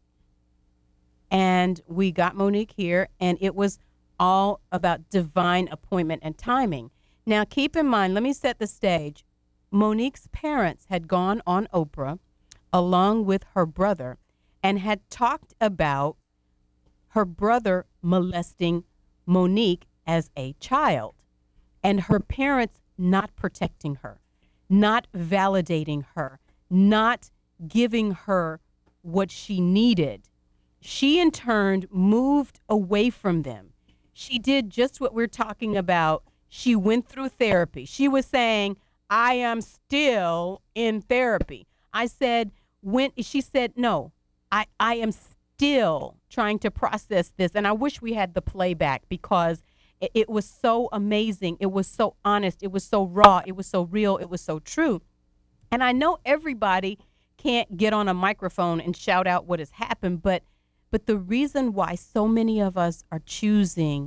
and we got Monique here, and it was all about divine appointment and timing. Now, keep in mind, let me set the stage. Monique's parents had gone on Oprah along with her brother and had talked about her brother molesting Monique as a child, and her parents not protecting her, not validating her, not giving her what she needed. She, in turn, moved away from them. She did just what we're talking about. She went through therapy. She was saying, I am still in therapy. I said, when she said, no, I, I am still trying to process this. And I wish we had the playback, because it, it was so amazing. It was so honest. It was so raw. It was so real. It was so true. And I know everybody can't get on a microphone and shout out what has happened, but but the reason why so many of us are choosing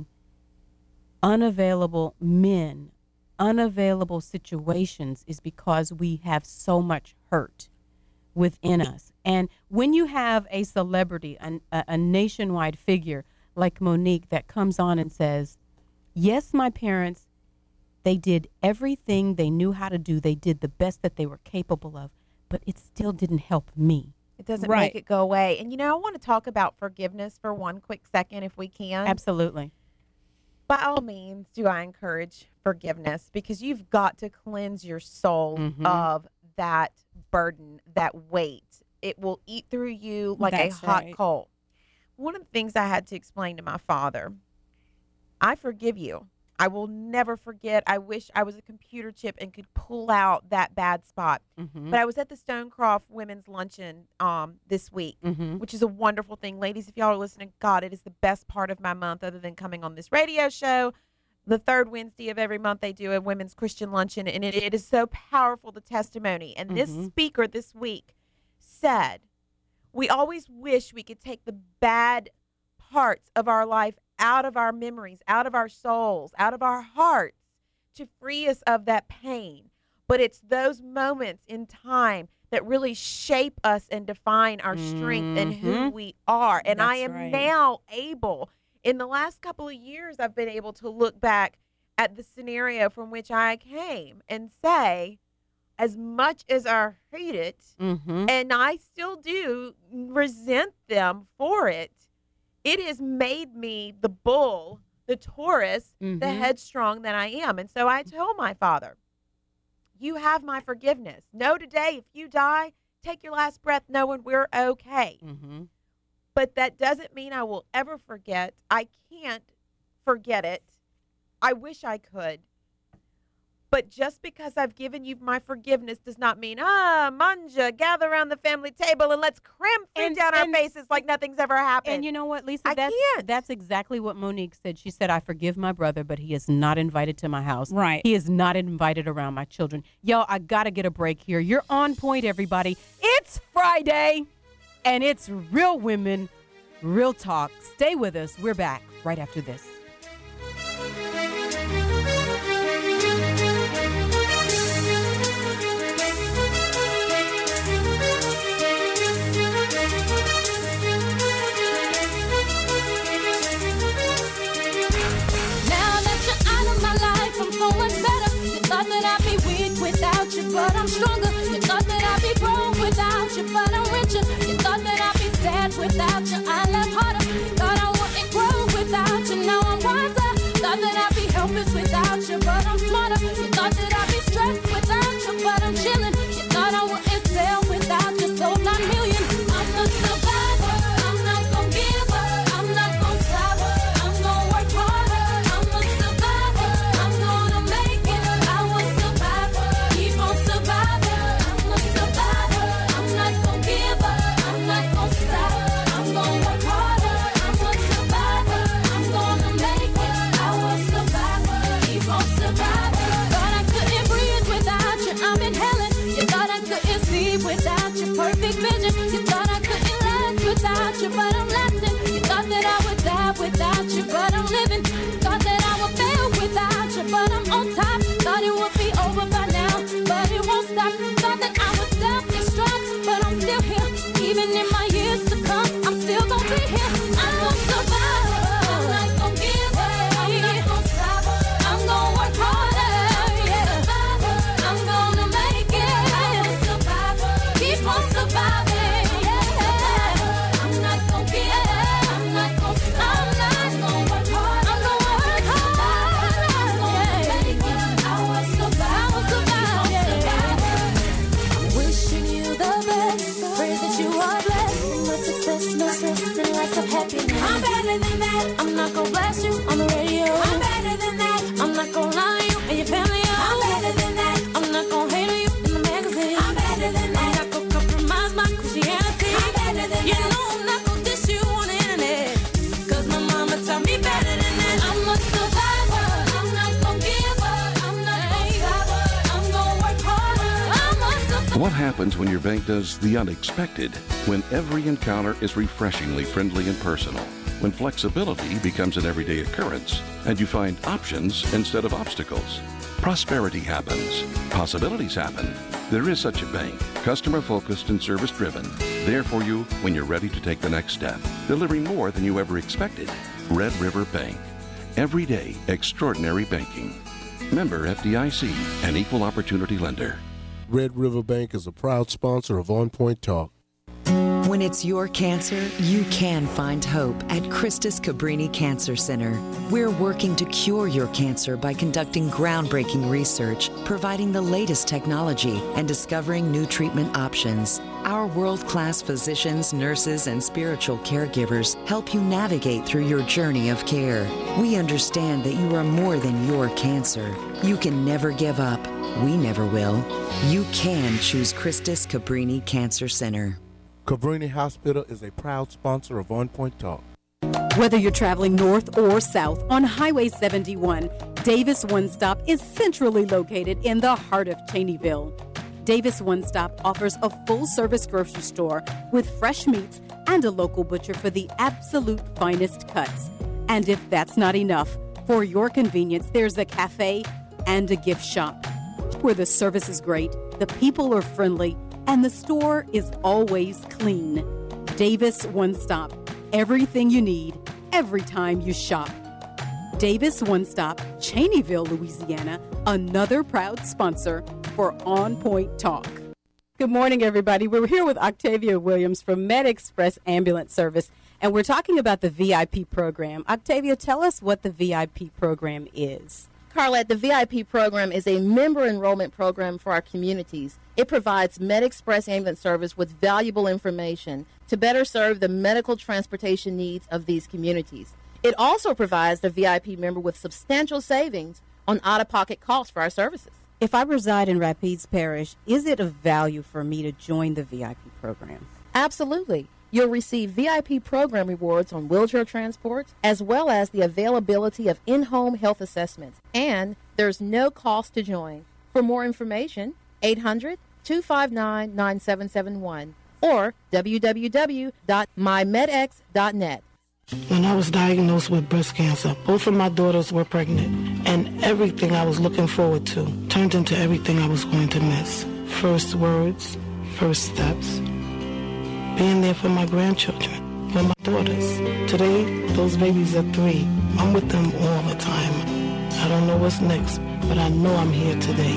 unavailable men, unavailable situations, is because we have so much hurt within us. And when you have a celebrity, a, a nationwide figure like Monique that comes on and says, yes, my parents, they did everything they knew how to do. They did the best that they were capable of, but it still didn't help me. It doesn't Right. make it go away. And, you know, I want to talk about forgiveness for one quick second, if we can. Absolutely. By all means, do I encourage forgiveness, because you've got to cleanse your soul Mhm. of that burden, that weight. It will eat through you like That's a hot right. coal. One of the things I had to explain to my father, I forgive you. I will never forget. I wish I was a computer chip and could pull out that bad spot. Mhm. But I was at the Stonecroft Women's Luncheon um, this week, Mhm. which is a wonderful thing. Ladies, if y'all are listening, God, it is the best part of my month, other than coming on this radio show. The third Wednesday of every month, they do a women's Christian luncheon, and it, it is so powerful, the testimony. And this Mhm. speaker this week said, we always wish we could take the bad parts of our life out of our memories, out of our souls, out of our hearts, to free us of that pain. But it's those moments in time that really shape us and define our strength and who Mhm. we are. And I That's am right. now able, in the last couple of years, I've been able to look back at the scenario from which I came and say, as much as I hate it, Mhm. and I still do resent them for it, it has made me the bull, the Taurus, the Mhm. headstrong that I am. And so I told my father, you have my forgiveness. Know today, if you die, take your last breath knowing we're okay. Mhm. But that doesn't mean I will ever forget. I can't forget it. I wish I could. But just because I've given you my forgiveness does not mean, ah, manja, gather around the family table and let's cram food And- down and- our faces like nothing's ever happened. And you know what, Lisa? I that's, can't. That's exactly what Monique said. She said, I forgive my brother, but he is not invited to my house. Right. He is not invited around my children. Yo, I got to get a break here. You're on point, everybody. It's Friday, and it's Real Women, Real Talk. Stay with us. We're back right after this. you, but I'm stronger. You thought that I'd be broke without you, but I'm richer. You thought that I'd be sad without you, I laugh harder. Thought I wouldn't grow without you, now I'm wiser. Thought that I'd be helpless without you, but I'm smarter. You thought that I'd be stressed without you, but I'm chilling. You thought I wouldn't sell without you, sold nine million. I'm a survivor, I'm not gonna give up, I'm not gonna stop, I'm gonna work harder. I'm a survivor, I'm gonna make it. I will survive, keep on surviving. I'm a survivor, I'm not gonna give up, I'm not gonna stop, I'm gonna work harder. I'm a survivor, I'm gonna make it. I will survive, keep on surviving. Thought I couldn't breathe without you, I'm inhaling. You thought I couldn't see without your perfect vision. You thought I couldn't last without you, but I'm lasting. You thought that I would die without you, but I'm living. Thought that I would fail without you, but I'm on top. Thought it would be over by now, but it won't stop. Thought that I would self-destruct, but I'm still here. Even in my years to come, I'm still gonna be here. I'm gonna survive. I'm not gonna give up. I'm not gonna stop. I'm gonna work harder. Yeah. I'm gonna make it. I'm a survivor. Keep on surviving. Yeah. I'm not gonna give up. I'm not gonna stop. I'm not gonna work hard. I'm gonna work hard. I'm gonna make it. I will survive. I will survive. Yeah. I'm wishing you the best. Pray that you are blessed. Much success, no stress, and lots of happiness. I'm better than that. I'm not gonna blast you on the radio. I'm better than that. I'm not gonna lie to you and your family. I'm better than that. I'm not gonna hate on you in the magazine. I'm better than that. I'm not gonna compromise my Christianity. I'm better than you that. You know I'm not gonna diss you on the internet. Cause my mama taught me better than that. I'm a survivor. I'm not gonna give up. I'm not gonna stop. I'm gonna work harder. I'm a survivor. What happens when your bank does the unexpected? When every encounter is refreshingly friendly and personal. When flexibility becomes an everyday occurrence and you find options instead of obstacles. Prosperity happens. Possibilities happen. There is such a bank, customer-focused and service-driven, there for you when you're ready to take the next step, delivering more than you ever expected. Red River Bank. Everyday extraordinary banking. Member F D I C, an equal opportunity lender. Red River Bank is a proud sponsor of On Point Talk. When it's your cancer, you can find hope at Christus Cabrini Cancer Center. We're working to cure your cancer by conducting groundbreaking research, providing the latest technology, and discovering new treatment options. Our world-class physicians, nurses, and spiritual caregivers help you navigate through your journey of care. We understand that you are more than your cancer. You can never give up. We never will. You can choose Christus Cabrini Cancer Center. Cabrini Hospital is a proud sponsor of On Point Talk. Whether you're traveling north or south on Highway seventy-one, Davis One Stop is centrally located in the heart of Cheneyville. Davis One Stop offers a full-service grocery store with fresh meats and a local butcher for the absolute finest cuts. And if that's not enough, for your convenience, there's a cafe and a gift shop where the service is great, the people are friendly, and the store is always clean. Davis One Stop. Everything you need, every time you shop. Davis One Stop, Cheneyville, Louisiana, another proud sponsor for On Point Talk. Good morning, everybody. We're here with Octavia Williams from MedExpress Ambulance Service, and we're talking about the V I P program. Octavia, tell us what the V I P program is. Carlette, the V I P program is a member enrollment program for our communities. It provides MedExpress Ambulance Service with valuable information to better serve the medical transportation needs of these communities. It also provides the V I P member with substantial savings on out-of-pocket costs for our services. If I reside in Rapides Parish, is it of value for me to join the V I P program? Absolutely. You'll receive V I P program rewards on wheelchair transport, as well as the availability of in-home health assessments. And there's no cost to join. For more information, eight hundred, two five nine, nine seven seven one or w w w dot my med x dot net. When I was diagnosed with breast cancer, both of my daughters were pregnant, and everything I was looking forward to turned into everything I was going to miss. First words, first steps, being there for my grandchildren, for my daughters. Today, those babies are three. I'm with them all the time. I don't know what's next, but I know I'm here today.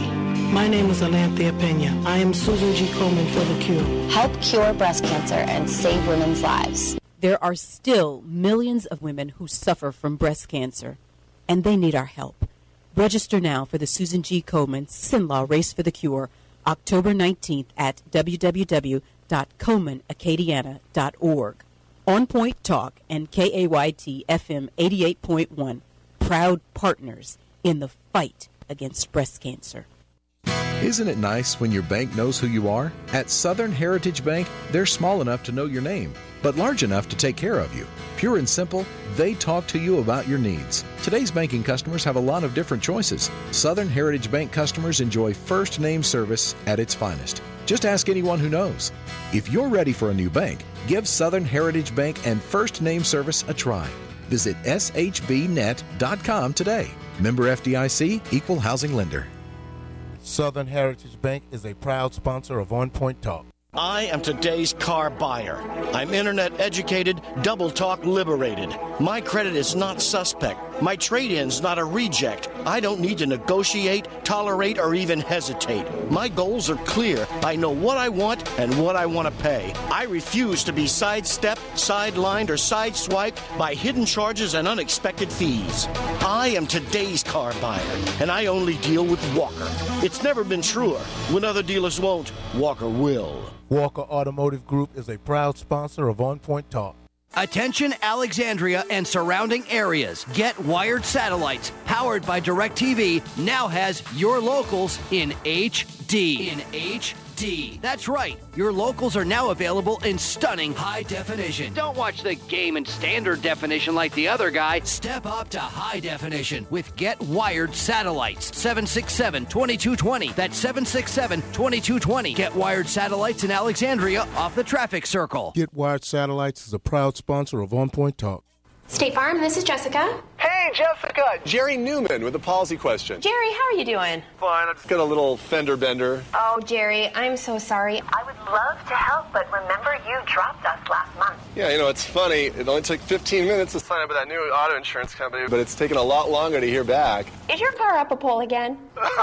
My name is Alanthea Pena. I am Susan G. Komen for the Cure. Help cure breast cancer and save women's lives. There are still millions of women who suffer from breast cancer, and they need our help. Register now for the Susan G. Komen Sinlaw Race for the Cure, October nineteenth at w w w dot komen acadiana dot org. On Point Talk and K A Y T F M eighty-eight point one, proud partners in the fight against breast cancer. Isn't it nice when your bank knows who you are? At Southern Heritage Bank, they're small enough to know your name, but large enough to take care of you. Pure and simple, they talk to you about your needs. Today's banking customers have a lot of different choices. Southern Heritage Bank customers enjoy first name service at its finest. Just ask anyone who knows. If you're ready for a new bank, give Southern Heritage Bank and first name service a try. Visit s h b net dot com today. Member F D I C, Equal Housing Lender. Southern Heritage Bank is a proud sponsor of On Point Talk. I am today's car buyer. I'm internet educated, double talk liberated. My credit is not suspect. My trade-in's not a reject. I don't need to negotiate, tolerate, or even hesitate. My goals are clear. I know what I want and what I want to pay. I refuse to be sidestepped, sidelined, or sideswiped by hidden charges and unexpected fees. I am today's car buyer, and I only deal with Walker. It's never been truer. When other dealers won't, Walker will. Walker Automotive Group is a proud sponsor of On Point Talk. Attention Alexandria and surrounding areas. Get Wired Satellites, powered by DirecTV, now has your locals in H D. In H D. That's right. Your locals are now available in stunning high definition. Don't watch the game in standard definition like the other guy. Step up to high definition with Get Wired Satellites. seven six seven, two two two zero. That's seven six seven, two two two zero. Get Wired Satellites in Alexandria off the traffic circle. Get Wired Satellites is a proud sponsor of On Point Talk. State Farm, this is Jessica. Hey, Jessica! Jerry Newman with a policy question. Jerry, how are you doing? Fine, I just got a little fender bender. Oh, Jerry, I'm so sorry. I would love to help, but remember you dropped us last month. Yeah, you know, it's funny. It only took fifteen minutes to sign up with that new auto insurance company, but it's taken a lot longer to hear back. Is your car up a pole again?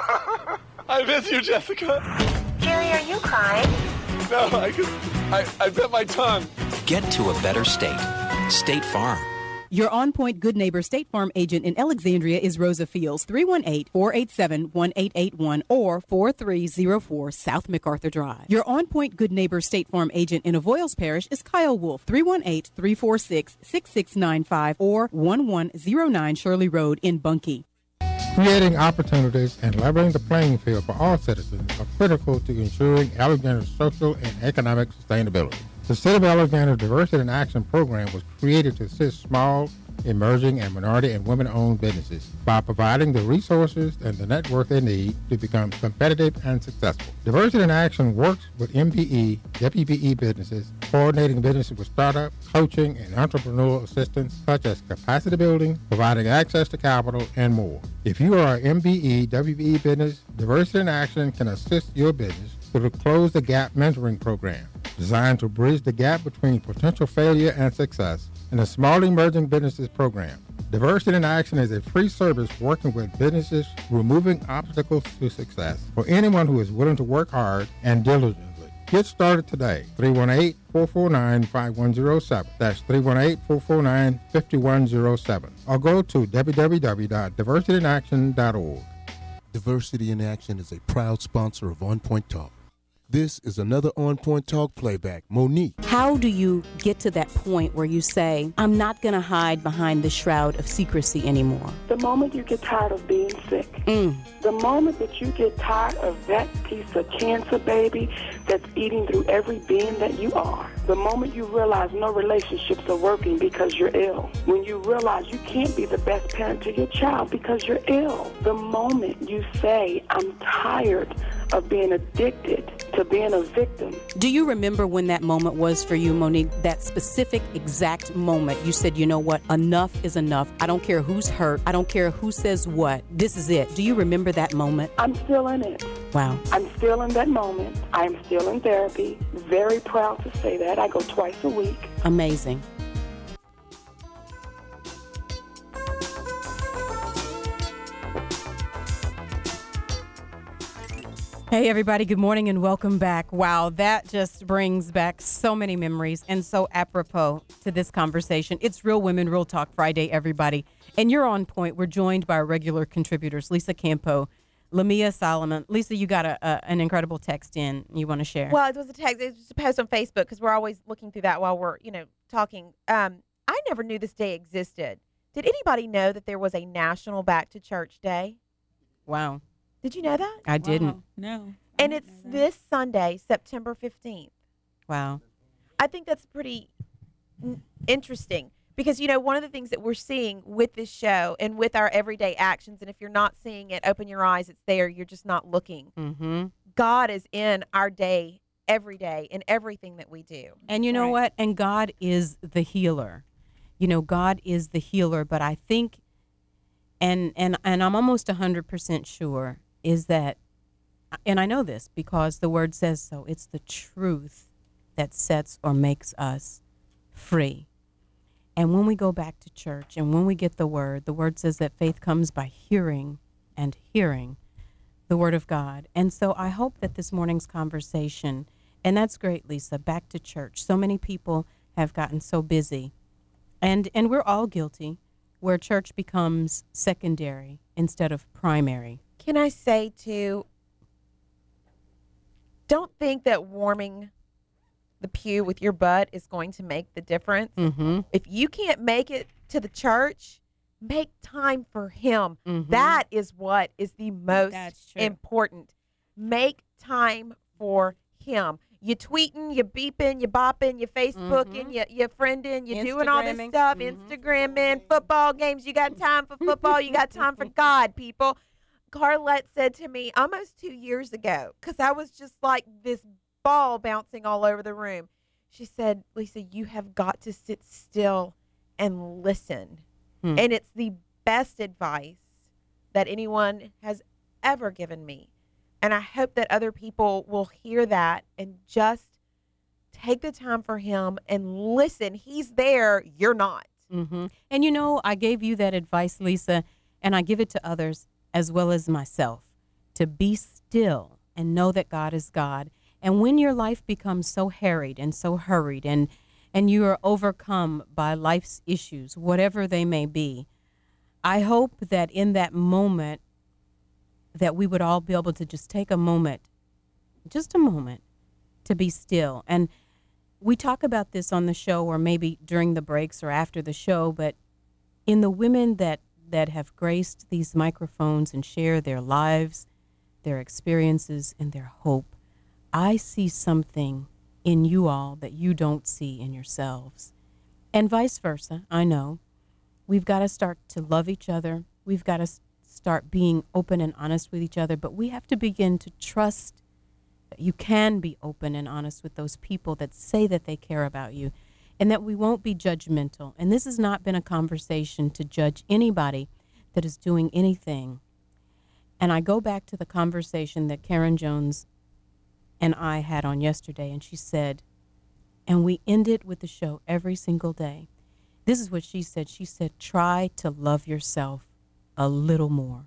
I miss you, Jessica. Jerry, are you crying? No, I just, I, I bit my tongue. Get to a better state. State Farm. Your On Point Good Neighbor State Farm agent in Alexandria is Rosa Fields, three one eight, four eight seven, one eight eight one or four three zero four South MacArthur Drive. Your On Point Good Neighbor State Farm agent in Avoyles Parish is Kyle Wolf, three one eight, three four six, six six nine five or one one zero nine Shirley Road in Bunkie. Creating opportunities and leveling the playing field for all citizens are critical to ensuring Alexandria's social and economic sustainability. The City of Alexandria Diversity in Action program was created to assist small, emerging, and minority and women-owned businesses by providing the resources and the network they need to become competitive and successful. Diversity in Action works with M B E, W B E businesses, coordinating businesses with startup, coaching, and entrepreneurial assistance such as capacity building, providing access to capital, and more. If you are an M B E, W B E business, Diversity in Action can assist your business through the Close the Gap mentoring program, designed to bridge the gap between potential failure and success, and the Small Emerging Businesses program. Diversity in Action is a free service working with businesses removing obstacles to success for anyone who is willing to work hard and diligently. Get started today. three one eight, four four nine, five one zero seven. That's three one eight, four four nine, five one zero seven. Or go to w w w dot diversity in action dot org. Diversity in Action is a proud sponsor of On Point Talk. This is another On Point Talk playback. Monique. How do you get to that point where you say, I'm not going to hide behind the shroud of secrecy anymore? The moment you get tired of being sick. Mm. The moment that you get tired of that piece of cancer, baby, that's eating through every being that you are. The moment you realize no relationships are working because you're ill. When you realize you can't be the best parent to your child because you're ill. The moment you say, I'm tired of being addicted to being a victim. Do you remember when that moment was for you, Monique? That specific exact moment you said, you know what, enough is enough. I don't care who's hurt. I don't care who says what. This is it. Do you remember that moment? I'm still in it. Wow. I'm still in that moment. I'm still in therapy. Very proud to say that. I go twice a week. Amazing. Hey, everybody. Good morning and welcome back. Wow, that just brings back so many memories and so apropos to this conversation. It's Real Women, Real Talk Friday, everybody. And you're on point. We're joined by our regular contributors, Lisa Campo, Lamia Solomon. Lisa, you got a, a an incredible text in you want to share. Well, it was a text. It was just a post on Facebook because we're always looking through that while we're, you know, talking. Um, I never knew this day existed. Did anybody know that there was a National Back to Church Day? Wow. Did you know that? I didn't. Wow. No. And it's this Sunday, September fifteenth. Wow. I think that's pretty n- interesting because, you know, one of the things that we're seeing with this show and with our everyday actions, and if you're not seeing it, open your eyes, it's there. You're just not looking. Mm-hmm. God is in our day, every day, in everything that we do. And you know Right. what? And God is the healer. You know, God is the healer. But I think, and and and I'm almost one hundred percent sure, is that, and I know this because the word says so, it's the truth that sets or makes us free. And when we go back to church and when we get the word, the word says that faith comes by hearing and hearing the word of God. And so I hope that this morning's conversation, and that's great, Lisa, back to church. So many people have gotten so busy, and and we're all guilty, where church becomes secondary instead of primary. Can I say, too, don't think that warming the pew with your butt is going to make the difference. Mm-hmm. If you can't make it to the church, make time for him. Mhm. That is what is the most That's true. important. Make time for him. You tweeting, you beeping, you bopping, you Facebooking, Mhm. you you friending, you doing all this Instagramming. stuff, Mhm. Instagramming, football games. You got time for football. You got time for God, people. Carlette said to me almost two years ago, because I was just like this ball bouncing all over the room. She said, Lisa, you have got to sit still and listen. Hmm. And it's the best advice that anyone has ever given me. And I hope that other people will hear that and just take the time for him and listen. He's there. You're not. Mm-hmm. And you know, I gave you that advice, Lisa, and I give it to others as well as myself, to be still and know that God is God. And when your life becomes so harried and so hurried and and you are overcome by life's issues, whatever they may be, I hope that in that moment that we would all be able to just take a moment, just a moment, to be still. And we talk about this on the show or maybe during the breaks or after the show, but in the women that, that have graced these microphones and share their lives, their experiences, and their hope, I see something in you all that you don't see in yourselves. And vice versa, I know. We've got to start to love each other. We've got to s- start being open and honest with each other, but we have to begin to trust that you can be open and honest with those people that say that they care about you, and that we won't be judgmental. And this has not been a conversation to judge anybody that is doing anything. And I go back to the conversation that Karen Jones and I had on yesterday, and she said, and we end it with the show every single day. This is what she said. She said, try to love yourself a little more.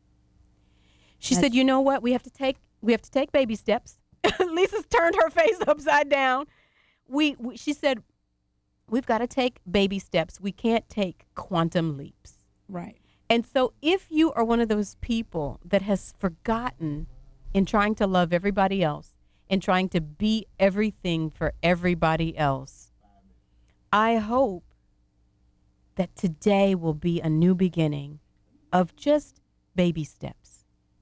She That's- said, you know what? We have to take we have to take baby steps. Lisa's turned her face upside down. We, we she said, we've got to take baby steps. We can't take quantum leaps. Right. And so if you are one of those people that has forgotten in trying to love everybody else and trying to be everything for everybody else, I hope that today will be a new beginning of just baby steps,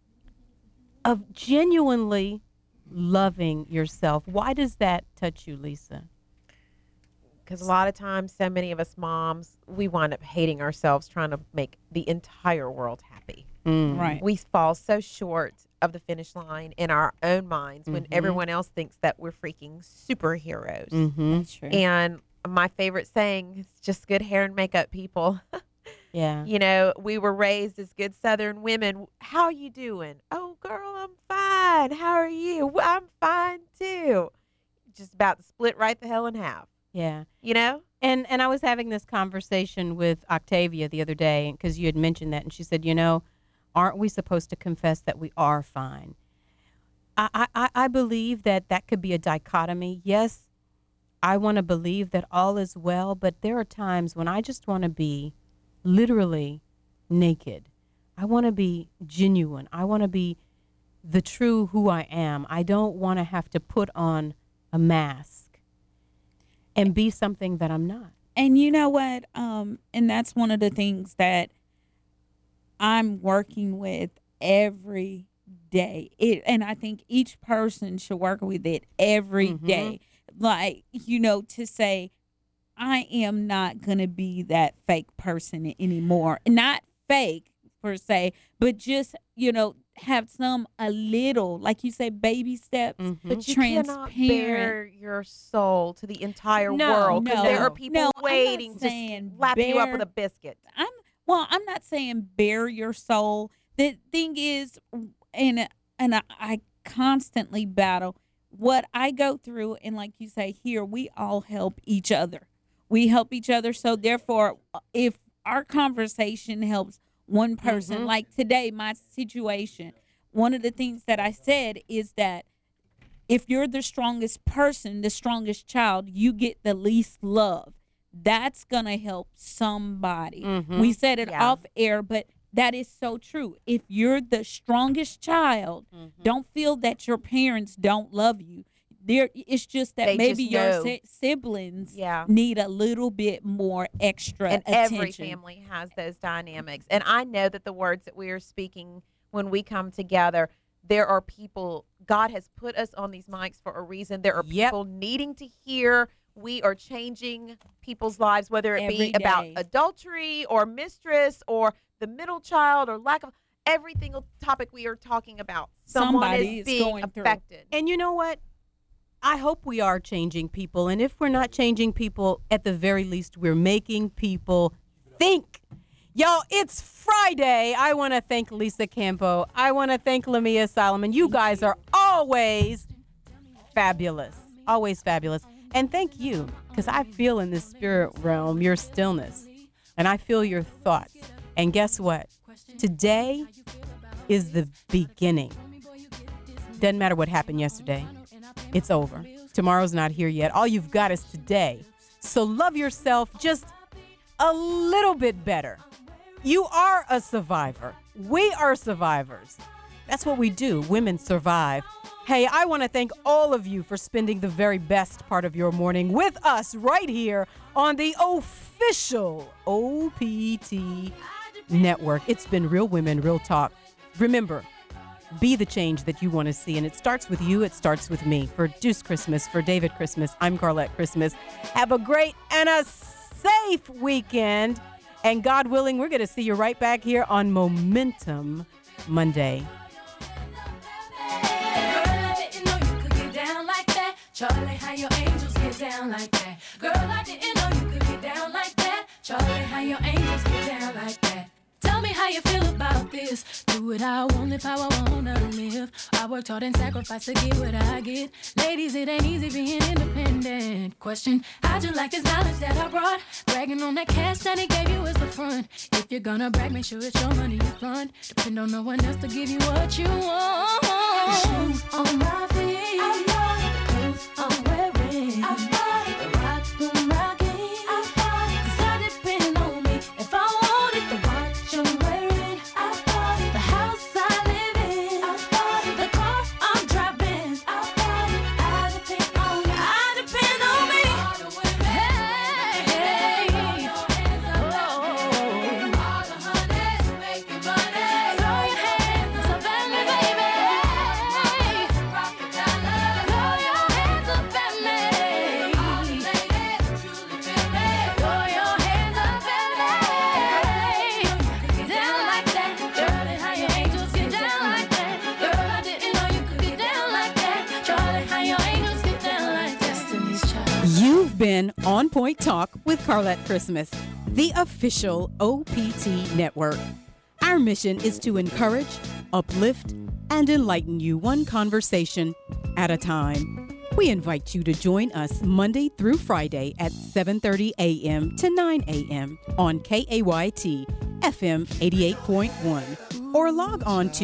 of genuinely loving yourself. Why does that touch you, Lisa? Because a lot of times, so many of us moms, we wind up hating ourselves trying to make the entire world happy. Mm. Right. We fall so short of the finish line in our own minds when Mhm. everyone else thinks that we're freaking superheroes. Mm-hmm. That's true. And my favorite saying is just good hair and makeup, people. Yeah. You know, we were raised as good Southern women. How are you doing? Oh, girl, I'm fine. How are you? Well, I'm fine, too. Just about to split right the hell in half. Yeah. You know? And and I was having this conversation with Octavia the other day because you had mentioned that, and she said, you know, aren't we supposed to confess that we are fine? I, I, I believe that that could be a dichotomy. Yes, I want to believe that all is well, but there are times when I just want to be literally naked. I want to be genuine. I want to be the true who I am. I don't want to have to put on a mask and be something that I'm not. And you know what? Um, and that's one of the things that I'm working with every day. It, and I think each person should work with it every Mhm. day. Like, you know, to say, I am not going to be that fake person anymore. Not fake per se, but just, you know, have some, a little, like you say, baby steps, But you transparent. cannot bare your soul to the entire No, world because no, there are people no, I'm not waiting to saying slap you up bare- with a biscuit. I'm well. I'm not saying bare your soul. The thing is, and and I, I constantly battle what I go through, and like you say, here we all help each other. We help each other. So therefore, if our conversation helps one person, Mhm. like today, my situation, one of the things that I said is that if you're the strongest person, the strongest child, you get the least love. That's going to help somebody. Mhm. We said it Yeah. off air, but that is so true. If you're the strongest child, Mm-hmm. don't feel that your parents don't love you. There, it's just that They maybe just your know. si- siblings Yeah. need a little bit more extra And attention. every family has those dynamics. And I know that the words that we are speaking when we come together, there are people, God has put us on these mics for a reason. There are Yep. people needing to hear. We are changing people's lives, whether it Every be about day. adultery or mistress or the middle child or lack of every single topic we are talking about. Someone Somebody is is being going through. affected. And you know what? I hope we are changing people. And if we're not changing people, at the very least, we're making people think. Y'all, it's Friday. I want to thank Lisa Campo. I want to thank Lamia Solomon. You guys are always fabulous. Always fabulous. And thank you, because I feel in the spirit realm your stillness. And I feel your thoughts. And guess what? Today is the beginning. Doesn't matter what happened yesterday. It's over. Tomorrow's not here yet. All you've got is today. So love yourself just a little bit better. You are a survivor. We are survivors. That's what we do. Women survive. Hey, I want to thank all of you for spending the very best part of your morning with us right here on the official O P T network. It's been Real Women, Real Talk. Remember, be the change that you want to see. And it starts with you. It starts with me. For Deuce Christmas, for David Christmas, I'm Carlette Christmas. Have a great and a safe weekend. And God willing, we're going to see you right back here on Momentum Monday. Charlie, how your angels get down like that? Girl, I didn't know you could get down like that. Charlie, how your angels get down like that? Tell me how you feel about this. Do what I want, live how I wanna live. I worked hard and sacrificed to get what I get. Ladies, it ain't easy being independent. Question, how'd you like this knowledge that I brought? Bragging on that cash that he gave you is the front. If you're gonna brag, make sure it's your money you fund. Depend on no one else to give you what you want. Shoes on my feet. I love the clothes I'm wearing. I bought it. The rocks I'm rocking. I bought it. 'Cause I depend on me. If I want it, the watch I'm wearing. I bought it. The house I live in. I bought it. The car I'm driving. I bought it. I depend on me. I depend on me. Hey, hey. Oh, all the honeys making money. Throw your hands up at me, baby. Rock the dollar. Throw your hands up at me. All the ladies truly feel me. Throw your hands up at me. Get down like that. Charlie, how your angels get down like that. Girl, I didn't know you could get down like that. Charlie, how your angels get down like that. Destiny's Child. You've been On Point Talk with Carlette Christmas, the official O P T network. Our mission is to encourage, uplift, and enlighten you one conversation at a time. We invite you to join us Monday through Friday at seven thirty a.m. to nine a.m. on K A Y T F M eighty-eight point one or log on to